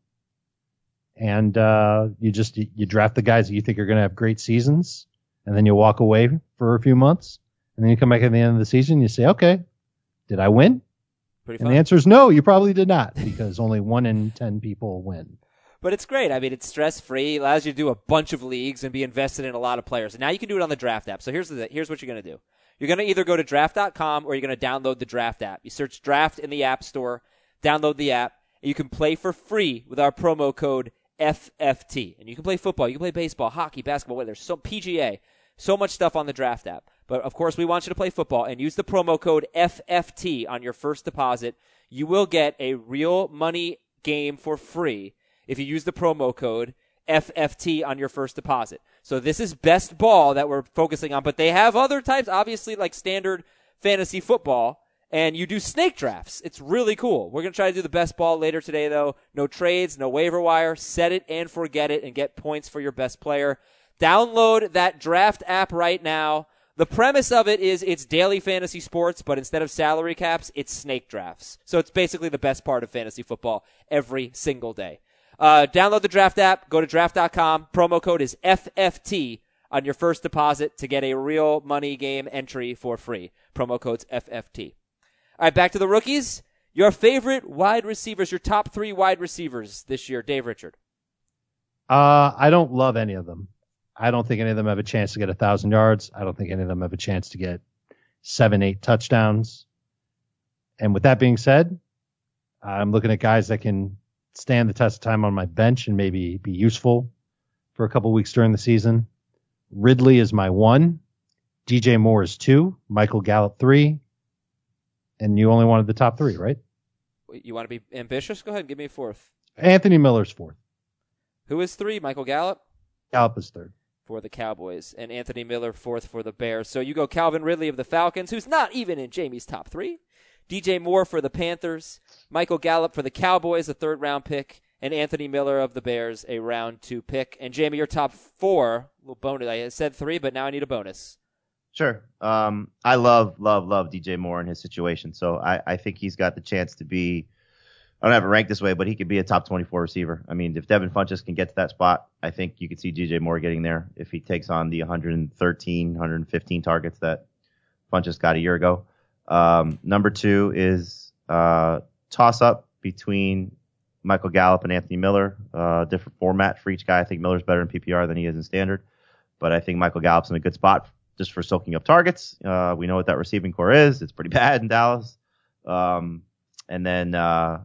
And uh, you just you draft the guys that you think are going to have great seasons, and then you walk away for a few months, and then you come back at the end of the season and you say, okay, did I win? Pretty and fun. the answer is no, you probably did not, because only one in ten people win. But it's great. I mean, it's stress-free, allows you to do a bunch of leagues and be invested in a lot of players. And now you can do it on the draft app. So here's the here's what you're going to do. You're going to either go to draft dot com or you're going to download the draft app. You search draft in the App Store, download the app, and you can play for free with our promo code F F T. And you can play football, you can play baseball, hockey, basketball, whatever. There's so P G A, so much stuff on the draft app. But of course, we want you to play football and use the promo code F F T on your first deposit. You will get a real money game for free if you use the promo code F F T on your first deposit. So this is best ball that we're focusing on, but they have other types, obviously, like standard fantasy football. And you do snake drafts. It's really cool. We're going to try to do the best ball later today, though. No trades, no waiver wire. Set it and forget it and get points for your best player. Download that draft app right now. The premise of it is it's daily fantasy sports, but instead of salary caps, it's snake drafts. So it's basically the best part of fantasy football every single day. Uh, download the draft app. Go to draft dot com. Promo code is F F T on your first deposit to get a real money game entry for free. Promo code's F F T. All right, back to the rookies. Your favorite wide receivers, your top three wide receivers this year, Dave Richard. Uh, I don't love any of them. I don't think any of them have a chance to get a thousand yards. I don't think any of them have a chance to get seven, eight touchdowns. And with that being said, I'm looking at guys that can stand the test of time on my bench and maybe be useful for a couple weeks during the season. Ridley is my one. D J Moore is two. Michael Gallup three. And you only wanted the top three, right? You want to be ambitious? Go ahead and give me a fourth. Anthony Miller's fourth. Who is three? Michael Gallup? Gallup is third. For the Cowboys. And Anthony Miller fourth for the Bears. So you go Calvin Ridley of the Falcons, who's not even in Jamie's top three. D J Moore for the Panthers. Michael Gallup for the Cowboys, a third-round pick. And Anthony Miller of the Bears, a round two pick. And Jamie, your top four. A little bonus. I said three, but now I need a bonus. Sure. Um, I love, love, love D J Moore in his situation. So I, I think he's got the chance to be, I don't have it ranked this way, but he could be a top twenty-four receiver. I mean, if Devin Funchess can get to that spot, I think you could see D J Moore getting there if he takes on the one thirteen, one fifteen targets that Funchess got a year ago. Um, number two is uh, toss-up between Michael Gallup and Anthony Miller. Uh, different format for each guy. I think Miller's better in P P R than he is in standard, but I think Michael Gallup's in a good spot just for soaking up targets. Uh, we know what that receiving core is. It's pretty bad in Dallas. Um, and then, uh,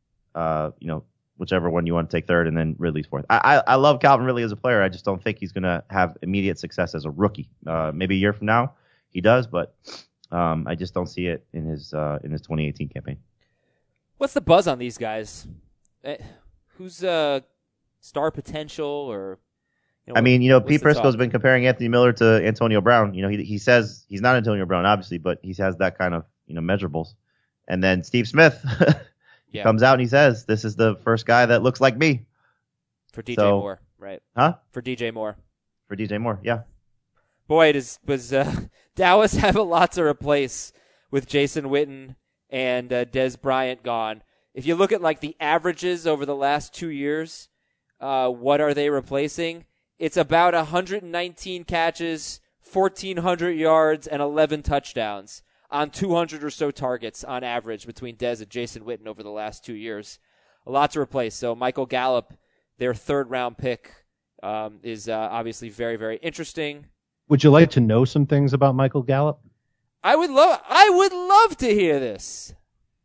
uh, you know, whichever one you want to take third, and then Ridley's fourth. I, I, I love Calvin Ridley as a player. I just don't think he's going to have immediate success as a rookie. Uh, maybe a year from now he does, but um, I just don't see it in his uh, in his twenty eighteen campaign. What's the buzz on these guys? Uh, who's uh, star potential or... You know, I mean, you know, what's Pete the Prisco's talk? been comparing Anthony Miller to Antonio Brown. You know, he he says he's not Antonio Brown, obviously, but he has that kind of, you know, measurables. And then Steve Smith Yeah. comes out and he says, this is the first guy that looks like me. For D J So- Moore, right? Huh? For D J Moore. For D J Moore, yeah. Boy, it is, was uh, Dallas have a lot to replace with Jason Witten and uh, Des Bryant gone. If you look at like the averages over the last two years, uh, what are they replacing? It's about one hundred nineteen catches, fourteen hundred yards, and eleven touchdowns on two hundred or so targets on average between Dez and Jason Witten over the last two years. A lot to replace. So Michael Gallup, their third-round pick, um, is uh, obviously very, very interesting. Would you like to know some things about Michael Gallup? I would love. I would love to hear this.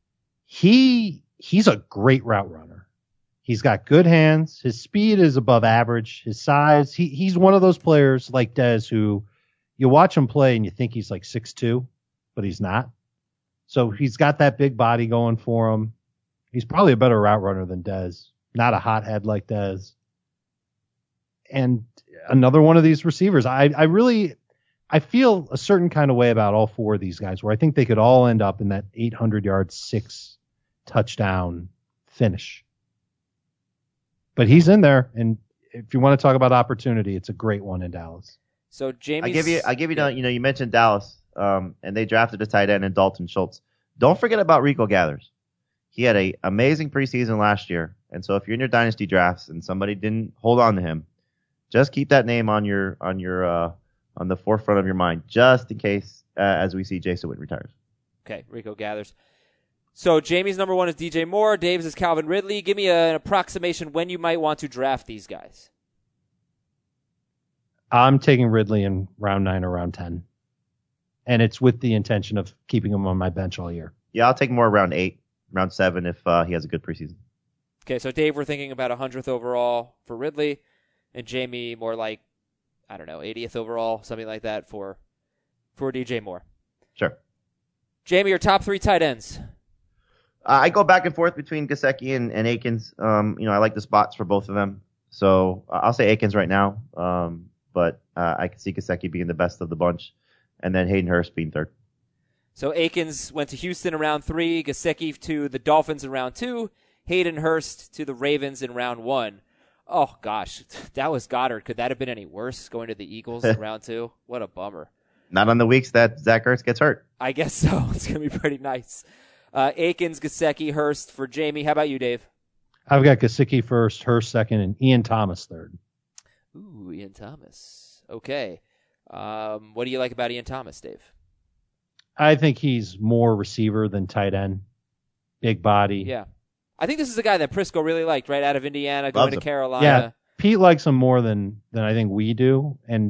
He he's a great route runner. He's got good hands. His speed is above average. His size, he he's one of those players like Dez who you watch him play and you think he's like six two, but he's not. So he's got that big body going for him. He's probably a better route runner than Dez. Not a hothead like Dez. and another one of these receivers. I, I really, I feel a certain kind of way about all four of these guys, where I think they could all end up in that eight hundred yard, six touchdown finish. But he's in there, and if you want to talk about opportunity, it's a great one in Dallas. So Jamie, I give you, I give you, yeah. you know, you mentioned Dallas, um, and they drafted a tight end in Dalton Schultz. Don't forget about Rico Gathers. He had a amazing preseason last year, and so if you're in your dynasty drafts and somebody didn't hold on to him, just keep that name on your on your uh, on the forefront of your mind, just in case uh, as we see Jason Witten retires. Okay, Rico Gathers. So Jamie's number one is D J Moore. Dave's is Calvin Ridley. Give me a, an approximation when you might want to draft these guys. I'm taking Ridley in round nine or round ten, and it's with the intention of keeping him on my bench all year. Yeah, I'll take more round eight, round seven if uh, he has a good preseason. Okay, so Dave, we're thinking about one hundredth overall for Ridley, and Jamie more like, I don't know, eightieth overall, something like that for for D J Moore. Sure. Jamie, your top three tight ends. Uh, I go back and forth between Gesicki and, and Akins. Um, you know, I like the spots for both of them. So uh, I'll say Akins right now, um, but uh, I can see Gesicki being the best of the bunch, and then Hayden Hurst being third. So Akins went to Houston in round three, Gesicki to the Dolphins in round two, Hayden Hurst to the Ravens in round one. Oh, gosh, that was Goddard. Could that have been any worse, going to the Eagles in round two? What a bummer. Not on the weeks that Zach Ertz gets hurt. I guess so. It's going to be pretty nice. Uh, Akins, Gesicki, Hurst for Jamie. How about you, Dave? I've got Gesicki first, Hurst second, and Ian Thomas third. Ooh, Ian Thomas. Okay. Um, what do you like about Ian Thomas, Dave? I think he's more receiver than tight end. Big body. Yeah. I think this is a guy that Prisco really liked, right, out of Indiana, going Loves to him. Carolina. Yeah, Pete likes him more than, than I think we do, and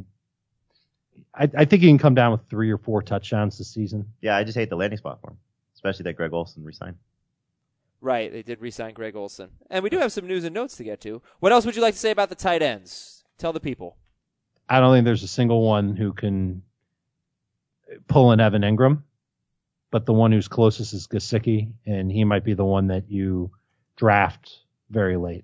I, I think he can come down with three or four touchdowns this season. Yeah, I just hate the landing spot for him, especially that Greg Olsen resigned. Right, they did re-sign Greg Olsen. And we do have some news and notes to get to. What else would you like to say about the tight ends? Tell the people. I don't think there's a single one who can pull an Evan Ingram, but the one who's closest is Gesicki, and he might be the one that you draft very late.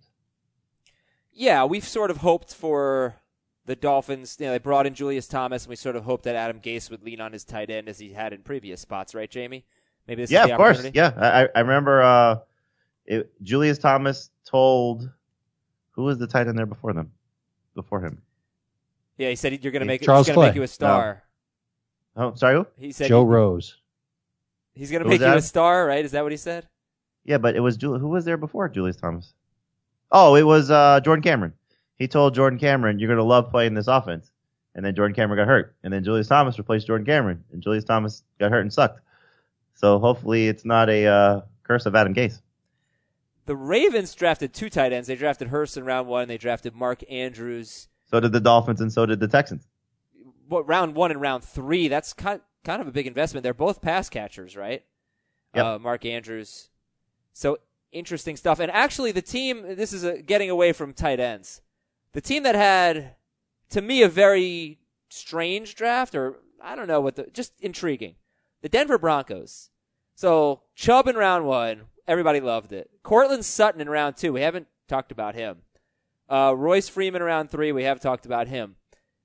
Yeah, we've sort of hoped for the Dolphins. You know, they brought in Julius Thomas, and we sort of hoped that Adam Gase would lean on his tight end as he had in previous spots, right, Jamie? Maybe this yeah, is the of course. opportunity. Yeah, I, I remember uh, it, Julius Thomas told who was the tight end there before them, before him. Yeah, he said you're going to make Charles he's going to Clay. make you a star. No. Oh, sorry, who? He said Joe he- Rose. he's going to Who make was you a that? star, right? Is that what he said? Yeah, but it was Jul- who was there before Julius Thomas? Oh, it was uh, Jordan Cameron. He told Jordan Cameron, "You're going to love playing this offense." And then Jordan Cameron got hurt, and then Julius Thomas replaced Jordan Cameron, and Julius Thomas got hurt and sucked. So hopefully it's not a uh, curse of Adam Gase. The Ravens drafted two tight ends. They drafted Hurst in round one. They drafted Mark Andrews. So did the Dolphins, and so did the Texans. What, round one and round three. That's kind kind of a big investment. They're both pass catchers, right? Yep. Uh, Mark Andrews. So interesting stuff. And actually, the team. This is a, getting away from tight ends. The team that had, to me, a very strange draft, or I don't know what the just intriguing. The Denver Broncos. So Chubb in round one, everybody loved it. Cortland Sutton in round two, we haven't talked about him. Uh, Royce Freeman in round three, we have talked about him.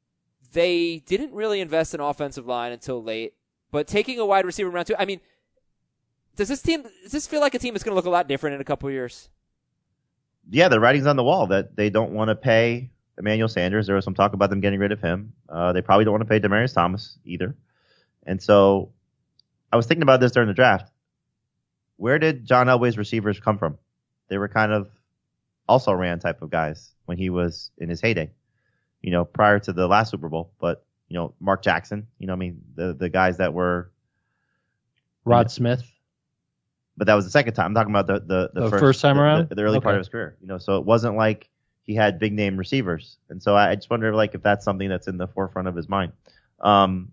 They didn't really invest in offensive line until late, but taking a wide receiver in round two, I mean, does this team, does this feel like a team that's going to look a lot different in a couple of years? Yeah, the writing's on the wall that they don't want to pay Emmanuel Sanders. There was some talk about them getting rid of him. Uh, they probably don't want to pay Demaryius Thomas either. And so I was thinking about this during the draft. Where did John Elway's receivers come from? They were kind of also ran type of guys when he was in his heyday, you know, prior to the last Super Bowl. But, you know, Mark Jackson, you know, I mean, the, the guys that were. Rod you know, Smith. But that was the second time. I'm talking about the, the, the, The first, first time the, around? the, the early part Okay. of his career, you know, so it wasn't like he had big name receivers. And so I, I just wonder like if that's something that's in the forefront of his mind. Um,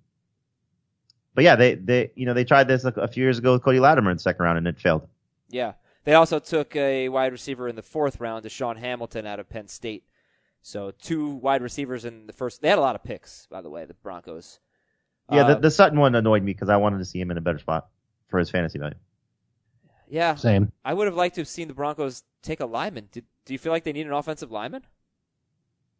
But yeah, they, they you know they tried this a, a few years ago with Cody Latimer in the second round and it failed. Yeah. They also took a wide receiver in the fourth round, Deshaun Hamilton out of Penn State. So two wide receivers in the first. They had a lot of picks, by the way, the Broncos. Yeah, Uh, the, the Sutton one annoyed me because I wanted to see him in a better spot for his fantasy value. Yeah. Same. I would have liked to have seen the Broncos take a lineman. Did, do you feel like they need an offensive lineman?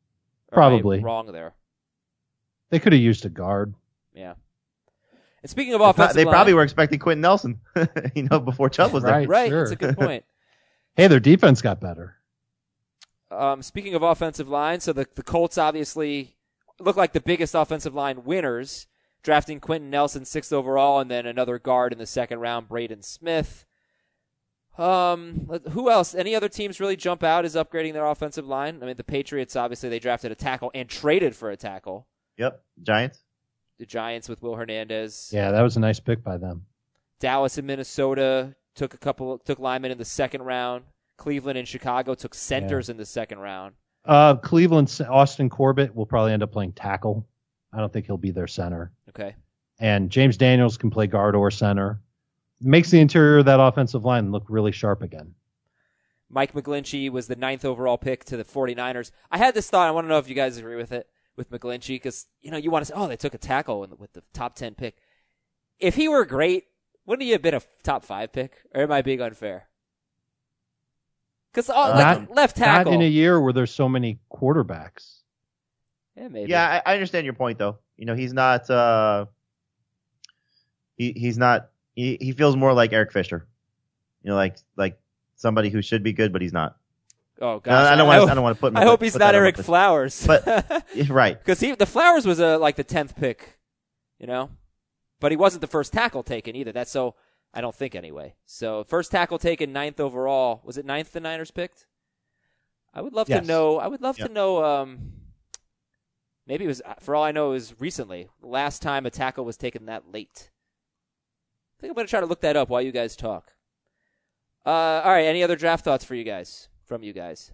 Or am I Probably. wrong there. They could have used a guard. Yeah. And speaking of They pro- offensive They line, probably were expecting Quentin Nelson, you know, before Chubb was Right. there. right. Sure. That's a good point. Hey, their defense got better. Um, speaking of offensive line, so the the Colts obviously look like the biggest offensive line winners, drafting Quentin Nelson sixth overall, and then another guard in the second round, Braden Smith. Um, who else? Any other teams really jump out as upgrading their offensive line? I mean, the Patriots, obviously, they drafted a tackle and traded for a tackle. Yep. Giants. The Giants with Will Hernandez. Yeah, that was a nice pick by them. Dallas and Minnesota took a couple, took linemen in the second round. Cleveland and Chicago took centers in the second round. Uh, Cleveland's Austin Corbett will probably end up playing tackle. I don't think he'll be their center. Okay. And James Daniels can play guard or center. Makes the interior of that offensive line look really sharp again. Mike McGlinchey was the ninth overall pick to the 49ers. I had this thought. I want to know if you guys agree with it, with McGlinchey, because, you know, you want to say, oh, they took a tackle in the, with the top ten pick. If he were great, wouldn't he have been a top five pick? Or am I being unfair? Because uh, Not- left tackle. Not in a year where there's so many quarterbacks. Yeah, maybe. Yeah, I, I understand your point though. You know, he's not. Uh, he he's not. He he feels more like Eric Fisher. You know, like like somebody who should be good, but he's not. Oh, gosh. No, I don't I want. hope, I don't want to put. I hope he's put not that on Eric my list. Flowers. But yeah, right. Because he the Flowers was a like the tenth pick, you know, but he wasn't the first tackle taken either. That's so I don't think anyway. So first tackle taken, ninth overall. Was it ninth the Niners picked? I would love Yes. to know. I would love Yep. to know. Um, maybe it was for all I know, it was recently. The last time a tackle was taken that late. I think I'm going to try to look that up while you guys talk. Uh, all right. Any other draft thoughts for you guys? From you guys?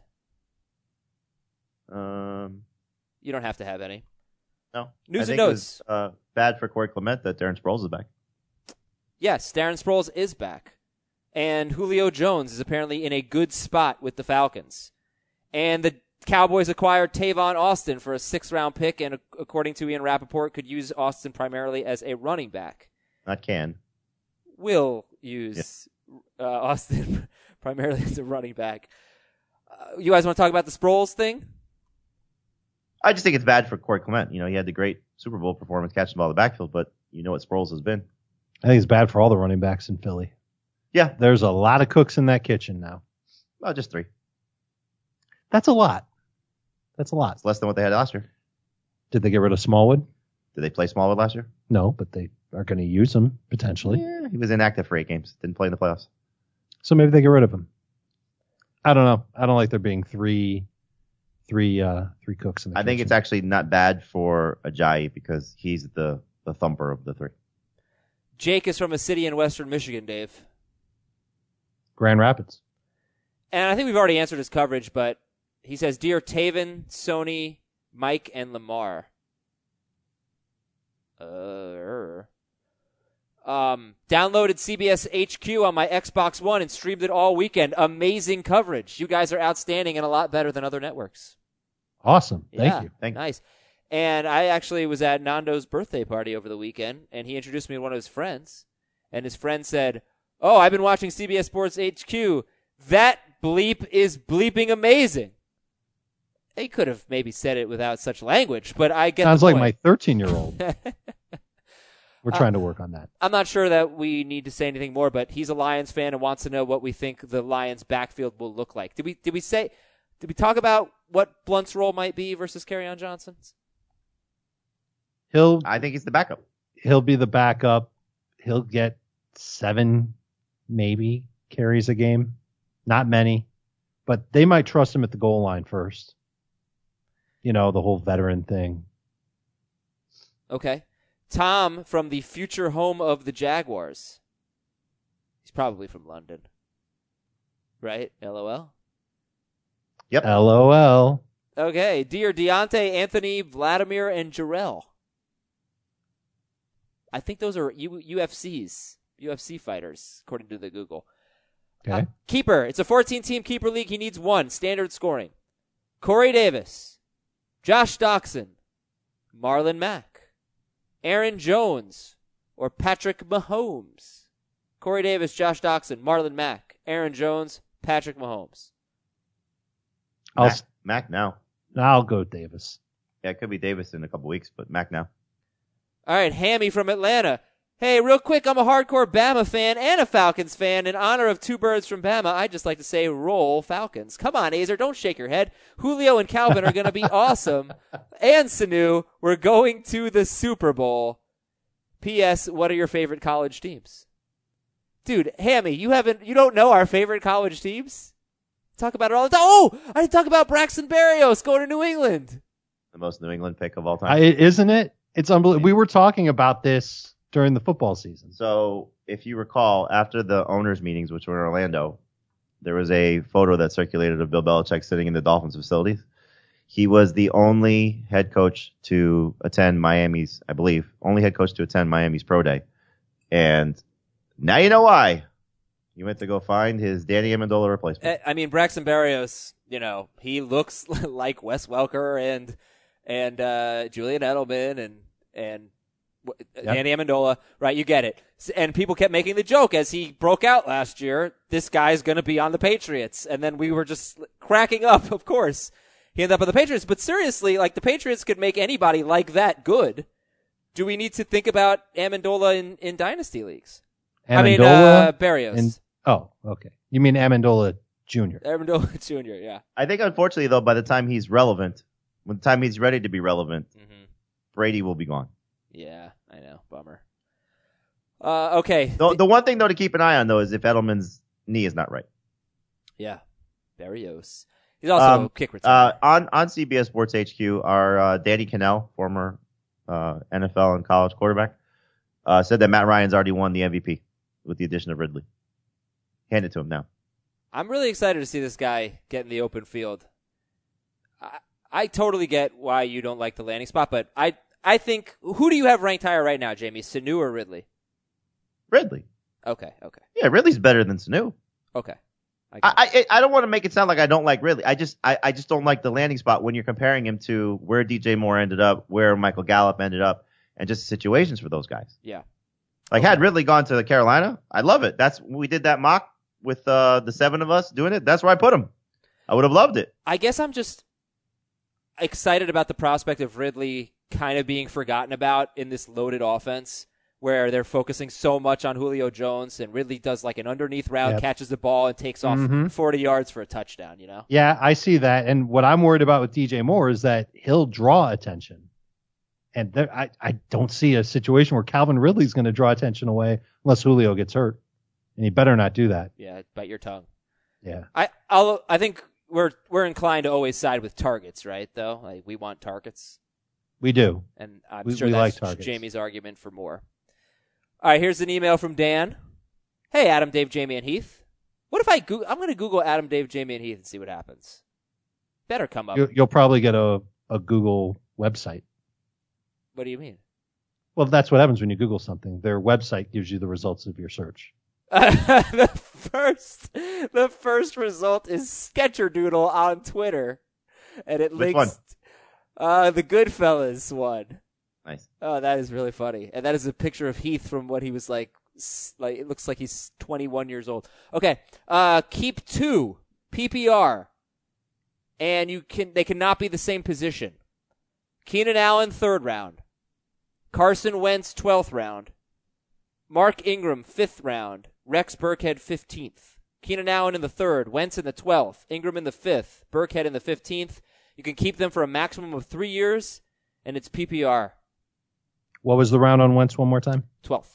Um, You don't have to have any. no. News I and think it notes. was, uh, bad for Corey Clement that Darren Sproles is back. Yes, Darren Sproles is back. And Julio Jones is apparently in a good spot with the Falcons. And the Cowboys acquired Tavon Austin for a sixth-round pick, and according to Ian Rappaport, could use Austin primarily as a running back. Not can. Will use uh, Austin primarily as a running back. Uh, you guys want to talk about the Sproles thing? I just think it's bad for Corey Clement. You know, he had the great Super Bowl performance catching the ball in the backfield, but you know what Sproles has been. I think it's bad for all the running backs in Philly. Yeah. There's a lot of cooks in that kitchen now. Well, just three. That's a lot. That's a lot. It's less than what they had last year. Did they get rid of Smallwood? Did they play Smallwood last year? No, but they are going to use him potentially. Yeah, he was inactive for eight games. Didn't play in the playoffs. So maybe they get rid of him. I don't know. I don't like there being three, three, uh, three cooks in the I think kitchen. it's actually not bad for Ajayi because he's the, the thumper of the three. Jake is from a city in western Michigan, Dave. Grand Rapids. And I think we've already answered his coverage, but he says, Dear Taven, Sony, Mike, and Lamar. Uh, um, downloaded C B S H Q on my Xbox One and streamed it all weekend. Amazing coverage. You guys are outstanding and a lot better than other networks. Awesome. Thank Yeah, you. Thank you. nice. And I actually was at Nando's birthday party over the weekend, and he introduced me to one of his friends. And his friend said, oh, I've been watching C B S Sports H Q. That bleep is bleeping amazing. He could have maybe said it without such language, but I get Sounds the like point. my thirteen-year-old. We're trying to work on that. I'm not sure that we need to say anything more, but he's a Lions fan and wants to know what we think the Lions backfield will look like. Did we did we say did we talk about what Blunt's role might be versus Kerryon Johnson's? He'll I think he's the backup. he'll be the backup. He'll get seven, maybe carries a game. Not many, but they might trust him at the goal line first. You know, the whole veteran thing. Okay. Tom from the future home of the Jaguars. He's probably from London. Right? LOL? Yep. LOL. Okay. Dear Deontay, Anthony, Vladimir, and Jarrell. I think those are U- UFCs, U F C fighters, according to the Google. Okay. Uh, keeper. It's a fourteen-team keeper league. He needs one. Standard scoring. Corey Davis. Josh Doxson. Marlon Mack. Aaron Jones. Or Patrick Mahomes. Corey Davis, Josh Doxson, Marlon Mack. Aaron Jones, Patrick Mahomes. I'll Mac, Mac now. I'll go Davis. Yeah, it could be Davis in a couple weeks, but Mac now. All right, Hammy from Atlanta. Hey, real quick, I'm a hardcore Bama fan and a Falcons fan. In honor of two birds from Bama, I'd just like to say roll Falcons. Come on, Azer, don't shake your head. Julio and Calvin are going to be awesome. And Sanu, we're going to the Super Bowl. P S. What are your favorite college teams? Dude, Hammy, you haven't, you don't know our favorite college teams? Talk about it all the time. Oh, I didn't talk about Braxton Berrios going to New England. The most New England pick of all time. I, isn't it? It's unbelievable. We were talking about this during the football season. So if you recall, after the owners' meetings, which were in Orlando, there was a photo that circulated of Bill Belichick sitting in the Dolphins facilities. He was the only head coach to attend Miami's, I believe, only head coach to attend Miami's pro day. And now you know why. He went to go find his Danny Amendola replacement. I mean, Braxton Berrios, you know, he looks like Wes Welker and and uh, Julian Edelman and and Yep. Danny Amendola, right? You get it. And people kept making the joke as he broke out last year, this guy's going to be on the Patriots. And then we were just cracking up, of course. He ended up on the Patriots. But seriously, like the Patriots could make anybody like that good. Do we need to think about Amendola in, in dynasty leagues? Amendola I mean, uh, Berrios. And, oh, okay. You mean Amendola Junior Amendola Junior, yeah. I think, unfortunately, though, by the time he's relevant, when the time he's ready to be relevant, Mm-hmm. Brady will be gone. Yeah, I know. Bummer. Uh, okay. The, the one thing, though, to keep an eye on, though, is if Edelman's knee is not right. Yeah. Berrios. He's also Um, a kick returner. Uh, on, on C B S Sports H Q, our uh, Danny Cannell, former uh, N F L and college quarterback, uh, said that Matt Ryan's already won the M V P with the addition of Ridley. Hand it to him now. I'm really excited to see this guy get in the open field. I, I totally get why you don't like the landing spot, but I I think, who do you have ranked higher right now, Jamie? Sanu or Ridley? Ridley. Okay, okay, Yeah, Ridley's better than Sanu. okay. I, I, I I don't want to make it sound like I don't like Ridley. I just I, I just don't like the landing spot when you're comparing him to where D J Moore ended up, where Michael Gallup ended up, and just situations for those guys. yeah. Like Okay. had Ridley gone to Carolina, I love it. That's we did that mock with uh, the seven of us doing it. That's where I put him. I would have loved it. I guess I'm just excited about the prospect of Ridley kind of being forgotten about in this loaded offense where they're focusing so much on Julio Jones and Ridley does like an underneath route, Yep. catches the ball and takes off Mhm. forty yards for a touchdown, you know? Yeah, I see that. And what I'm worried about with D J Moore is that he'll draw attention. And there, I, I don't see a situation where Calvin Ridley's going to draw attention away unless Julio gets hurt. And he better not do that. Yeah, bite your tongue. Yeah. I I'll, I think we're we're inclined to always side with targets, right? Though, like we want targets, We do. and I'm We- sure we that's like targets. Jamie's argument for more. All right, here's an email from Dan. Hey, Adam, Dave, Jamie, and Heath. What if I go- I'm going to Google Adam, Dave, Jamie, and Heath and see what happens? Better come up. You, you'll probably get a, a Google website. What do you mean? Well, that's what happens when you Google something. Their website gives you the results of your search. the first the first result is Sketcherdoodle on Twitter, and it Which links uh the Goodfellas one. Nice. Oh, that is really funny. And that is a picture of Heath from what he was like. s- Like it looks like he's twenty-one years old. Okay. Uh, keep two P P R, and you can they cannot be the same position. Keenan Allen third round, Carson Wentz twelfth round, Mark Ingram fifth round, Rex Burkhead fifteenth. Keenan Allen in the third, Wentz in the twelfth, Ingram in the fifth, Burkhead in the fifteenth. You can keep them for a maximum of three years, and it's P P R. What was the round on Wentz one more time? twelfth.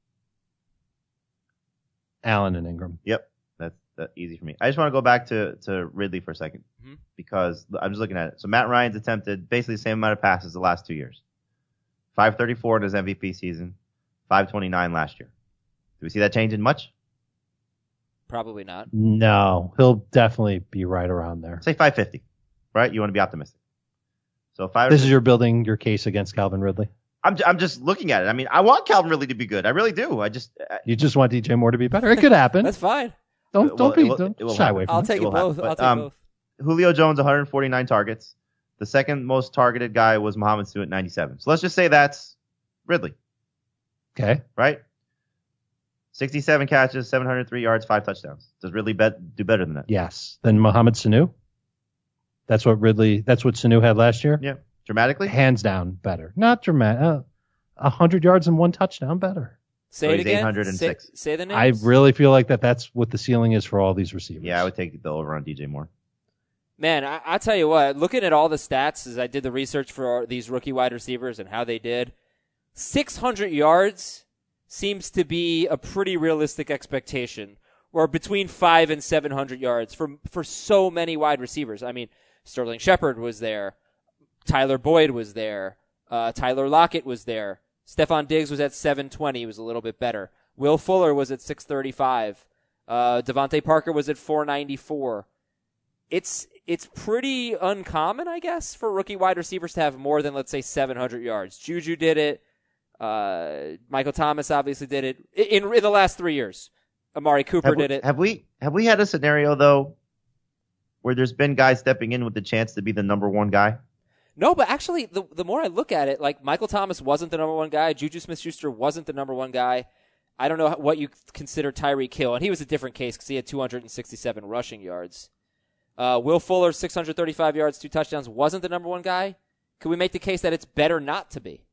Allen and Ingram. Yep. That's that's easy for me. I just want to go back to, to Ridley for a second Mhm. because I'm just looking at it. So Matt Ryan's attempted basically the same amount of passes the last two years. five thirty-four in his M V P season, five twenty-nine last year. Do we see that changing much? Probably not. No, he'll definitely be right around there. Say five fifty, right? You want to be optimistic. So five. This is your building your case against Calvin Ridley. I'm j- I'm just looking at it. I mean, I want Calvin Ridley to be good. I really do. I just I, You just want D J Moore to be better. It could happen. That's fine. don't Well, don't it be will- don't it will shy happen. away from I'll it. take It it will both. happen, I'll but, take um, both. Julio Jones, one hundred forty-nine targets. The second most targeted guy was Mohamed Sanu at ninety-seven. So let's just say that's Ridley, Okay. right? sixty-seven catches, seven hundred three yards, five touchdowns. Does Ridley bet, do better than that? Yes. Then Mohamed Sanu. That's what Ridley. That's what Sanu had last year. Yeah. Dramatically? Hands down better. Not dramatic. Uh, one hundred yards and one touchdown better. Say So it he's again. eight hundred six. Say, say the names. I really feel like that that's what the ceiling is for all these receivers. Yeah, I would take the over on D J Moore. Man, I, I tell you what, looking at all the stats as I did the research for these rookie wide receivers and how they did, six hundred yards seems to be a pretty realistic expectation, or between five and seven hundred yards for for so many wide receivers. I mean, Sterling Shepard was there, Tyler Boyd was there, uh, Tyler Lockett was there, Stephon Diggs was at seven twenty, he was a little bit better. Will Fuller was at six thirty-five, uh, Devontae Parker was at four ninety-four. It's it's pretty uncommon, I guess, for rookie wide receivers to have more than, let's say, seven hundred yards. Juju did it. Uh, Michael Thomas obviously did it in, in the last three years. Amari Cooper Have we, did it. Have we have we had a scenario though where there's been guys stepping in with the chance to be the number one guy? No, but actually, the the more I look at it, like Michael Thomas wasn't the number one guy. Juju Smith-Schuster wasn't the number one guy. I don't know what you consider Tyreek Hill, and he was a different case because he had two hundred sixty-seven rushing yards. Uh, Will Fuller, six hundred thirty-five yards, two touchdowns, wasn't the number one guy. Could we make the case that it's better not to be?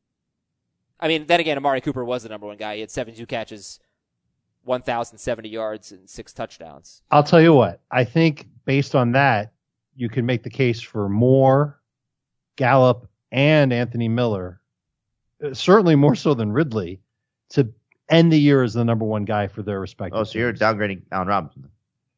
I mean, then again, Amari Cooper was the number one guy. He had seventy-two catches, one thousand seventy yards, and six touchdowns. I'll tell you what. I think based on that, you can make the case for Moore, Gallup, and Anthony Miller, uh, certainly more so than Ridley, to end the year as the number one guy for their respective Oh, so you're teams. downgrading Allen Robinson.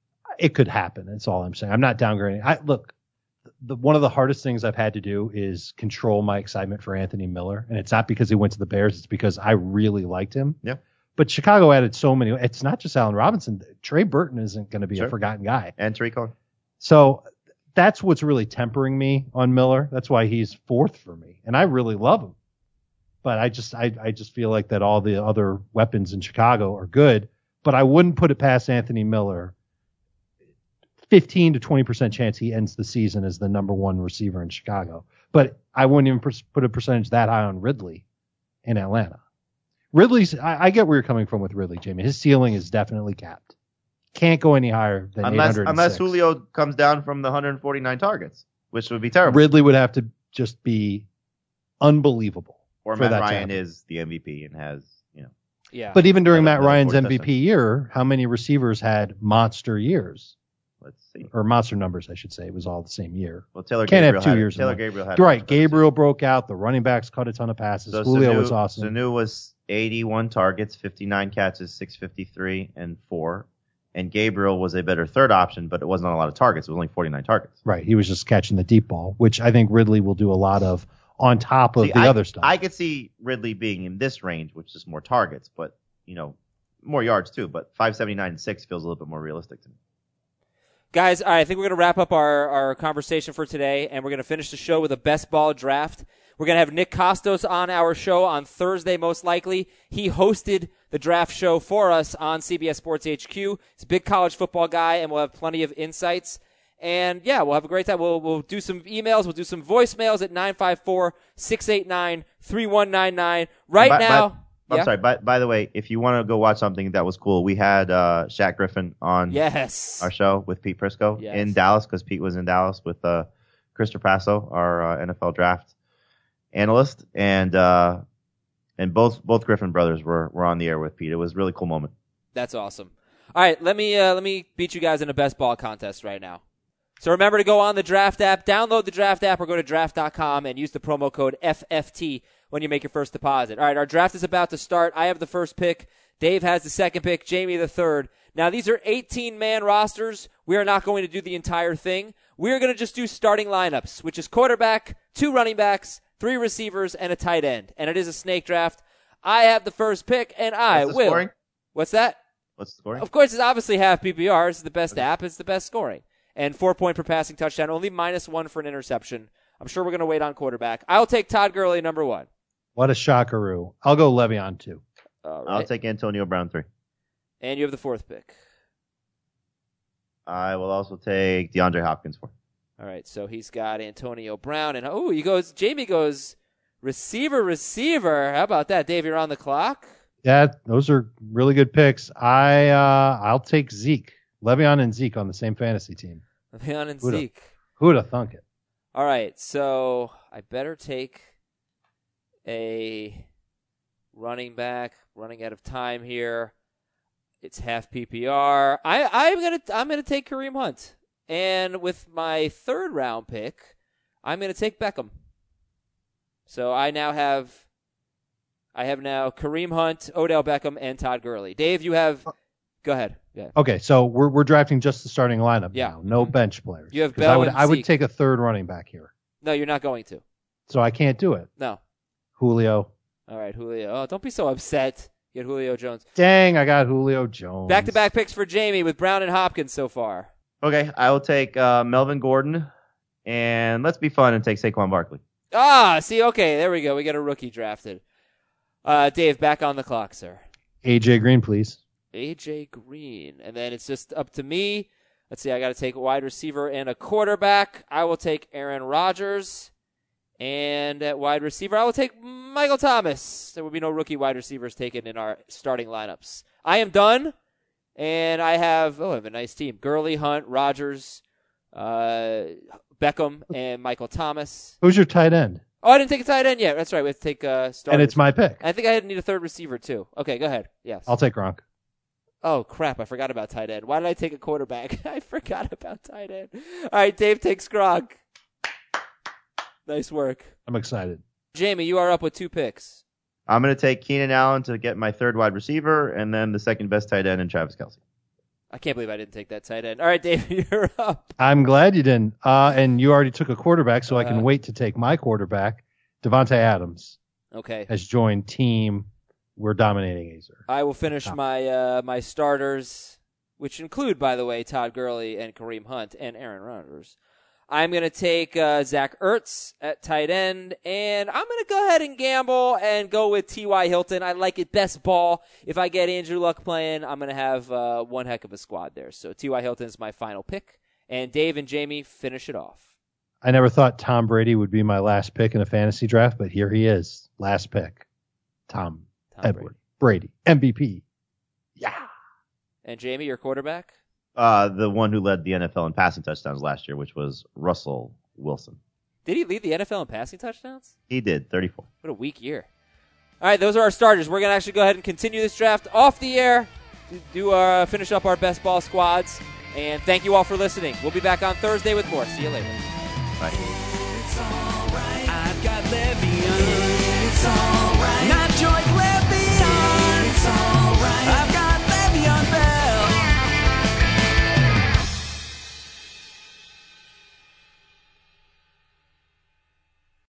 It could happen. That's all I'm saying. I'm not downgrading. I look, the, one of the hardest things I've had to do is control my excitement for Anthony Miller, and it's not because he went to the Bears. It's because I really liked him. Yeah. But Chicago added so many. It's not just Allen Robinson. Trey Burton isn't going to be Sure. a forgotten guy. And Tariq Cohen. So that's what's really tempering me on Miller. That's why he's fourth for me, and I really love him. But I just, I, I just feel like that all the other weapons in Chicago are good. But I wouldn't put it past Anthony Miller. fifteen to twenty percent chance he ends the season as the number one receiver in Chicago. But I wouldn't even per- put a percentage that high on Ridley in Atlanta. Ridley's, I, I get where you're coming from with Ridley, Jamie. His ceiling is definitely capped. Can't go any higher than Unless eight hundred six. unless Julio comes down from the one hundred forty-nine targets, which would be terrible. Ridley would have to just be unbelievable. or for Matt that to Ryan happen. is the M V P and has, you know. Yeah. But even during Another- Matt another Ryan's four M V P touchdowns. year, how many receivers had monster years? Let's see. Or monster numbers, I should say. It was all the same year. Well, Taylor Can't have Gabriel two had, years in Taylor one. Gabriel had. You're right. Gabriel broke out. The running backs caught a ton of passes. So Julio Sanu, was awesome. Sanu was eighty-one targets, fifty-nine catches, six fifty-three, and four. And Gabriel was a better third option, but it wasn't a lot of targets. It was only forty-nine targets. Right. He was just catching the deep ball, which I think Ridley will do a lot of on top of See, the I, other stuff. I could see Ridley being in this range, which is more targets, but, you know, more yards too. But five seventy-nine and six feels a little bit more realistic to me. Guys, all right, I think we're going to wrap up our, our conversation for today, and we're going to finish the show with a best ball draft. We're going to have Nick Costos on our show on Thursday, most likely. He hosted the draft show for us on C B S Sports H Q. He's a big college football guy, and we'll have plenty of insights. And, yeah, we'll have a great time. We'll, we'll do some emails. We'll do some voicemails at nine five four, six eight nine, three one nine nine. Right By- now. by- I'm yeah? sorry. By, by the way, if you want to go watch something that was cool, we had uh, Shaq Griffin on Yes. our show with Pete Prisco Yes. in Dallas because Pete was in Dallas with uh, Chris Trapasso, our uh, N F L draft analyst, and uh, and both both Griffin brothers were were on the air with Pete. It was a really cool moment. That's awesome. All right, let me uh, let me beat you guys in a best ball contest right now. So remember to go on the Draft app, download the Draft app, or go to draft dot com and use the promo code F F T when you make your first deposit. All right, our draft is about to start. I have the first pick. Dave has the second pick. Jamie the third. Now, these are eighteen-man rosters. We are not going to do the entire thing. We are going to just do starting lineups, which is quarterback, two running backs, three receivers, and a tight end. And it is a snake draft. I have the first pick, and I What's the will. scoring? What's that? What's the scoring? Of course, it's obviously half P P R. It's the best app. It's the best scoring. And four point per passing touchdown, only minus one for an interception. I'm sure we're going to wait on quarterback. I'll take Todd Gurley, number one. What a shockaroo. I'll go Le'Veon two. All I'll right. take Antonio Brown three. And you have the fourth pick. I will also take DeAndre Hopkins four. All right, so he's got Antonio Brown. And, oh, he goes, Jamie goes, receiver, receiver. How about that? Dave, you're on the clock. Yeah, those are really good picks. I uh, I'll take Zeke. Le'Veon and Zeke on the same fantasy team. Leon and Who'da- Zeke. Who'd have thunk it? All right, so I better take a running back. Running out of time here. It's half P P R. I, I'm gonna I'm gonna take Kareem Hunt, and with my third round pick, I'm gonna take Beckham. So I now have, I have now Kareem Hunt, Odell Beckham, and Todd Gurley. Dave, you have. Go ahead. Yeah. Okay, so we're we're drafting just the starting lineup Yeah. now, no Mhm. bench players. You have 'Cause I Bell would and I would Zeke. take a third running back here, No, you're not going to. so I can't do it. No. Julio. All right, Julio. Oh, don't be so upset. Get Julio Jones. Dang, I got Julio Jones. Back-to-back picks for Jamie with Brown and Hopkins so far. Okay, I will take uh, Melvin Gordon, and let's be fun and take Saquon Barkley. Ah, see, okay, there we go. We got a rookie drafted. Uh, Dave, back on the clock, sir. A J Green, please. A J Green. And then it's just up to me. Let's see, I got to take a wide receiver and a quarterback. I will take Aaron Rodgers. And at wide receiver, I will take Michael Thomas. There will be no rookie wide receivers taken in our starting lineups. I am done. And I have, oh, I have a nice team. Gurley, Hunt, Rodgers, uh, Beckham, and Michael Thomas. Who's your tight end? Oh, I didn't take a tight end yet. That's right. We have to take uh, starters. And it's my pick. I think I need a third receiver, too. Okay, go ahead. Yes. I'll take Gronk. Oh, crap. I forgot about tight end. Why did I take a quarterback? I forgot about tight end. All right, Dave takes Gronk. Nice work. I'm excited. Jamie, you are up with two picks. I'm going to take Keenan Allen to get my third wide receiver, and then the second best tight end in Travis Kelce. I can't believe I didn't take that tight end. All right, Dave, you're up. I'm glad you didn't. Uh, and you already took a quarterback, so I can Uh, wait to take my quarterback. Devontae Adams Okay. has joined team. We're dominating Azer. I will finish Top. my uh, my starters, which include, by the way, Todd Gurley and Kareem Hunt and Aaron Rodgers. I'm going to take uh, Zach Ertz at tight end, and I'm going to go ahead and gamble and go with T Y. Hilton. I like it best ball. If I get Andrew Luck playing, I'm going to have uh, one heck of a squad there. So T Y. Hilton is my final pick, and Dave and Jamie finish it off. I never thought Tom Brady would be my last pick in a fantasy draft, but here he is. Last pick. Tom, Tom Edward Brady. M V P. Yeah. And Jamie, your quarterback? Uh, the one who led the N F L in passing touchdowns last year, which was Russell Wilson. Did he lead the N F L in passing touchdowns? He did, thirty-four. What a weak year. All right, those are our starters. We're going to actually go ahead and continue this draft off the air to do our, finish up our best ball squads. And thank you all for listening. We'll be back on Thursday with more. See you later. Bye. It's all right. I've got Le'Veon. It's all right.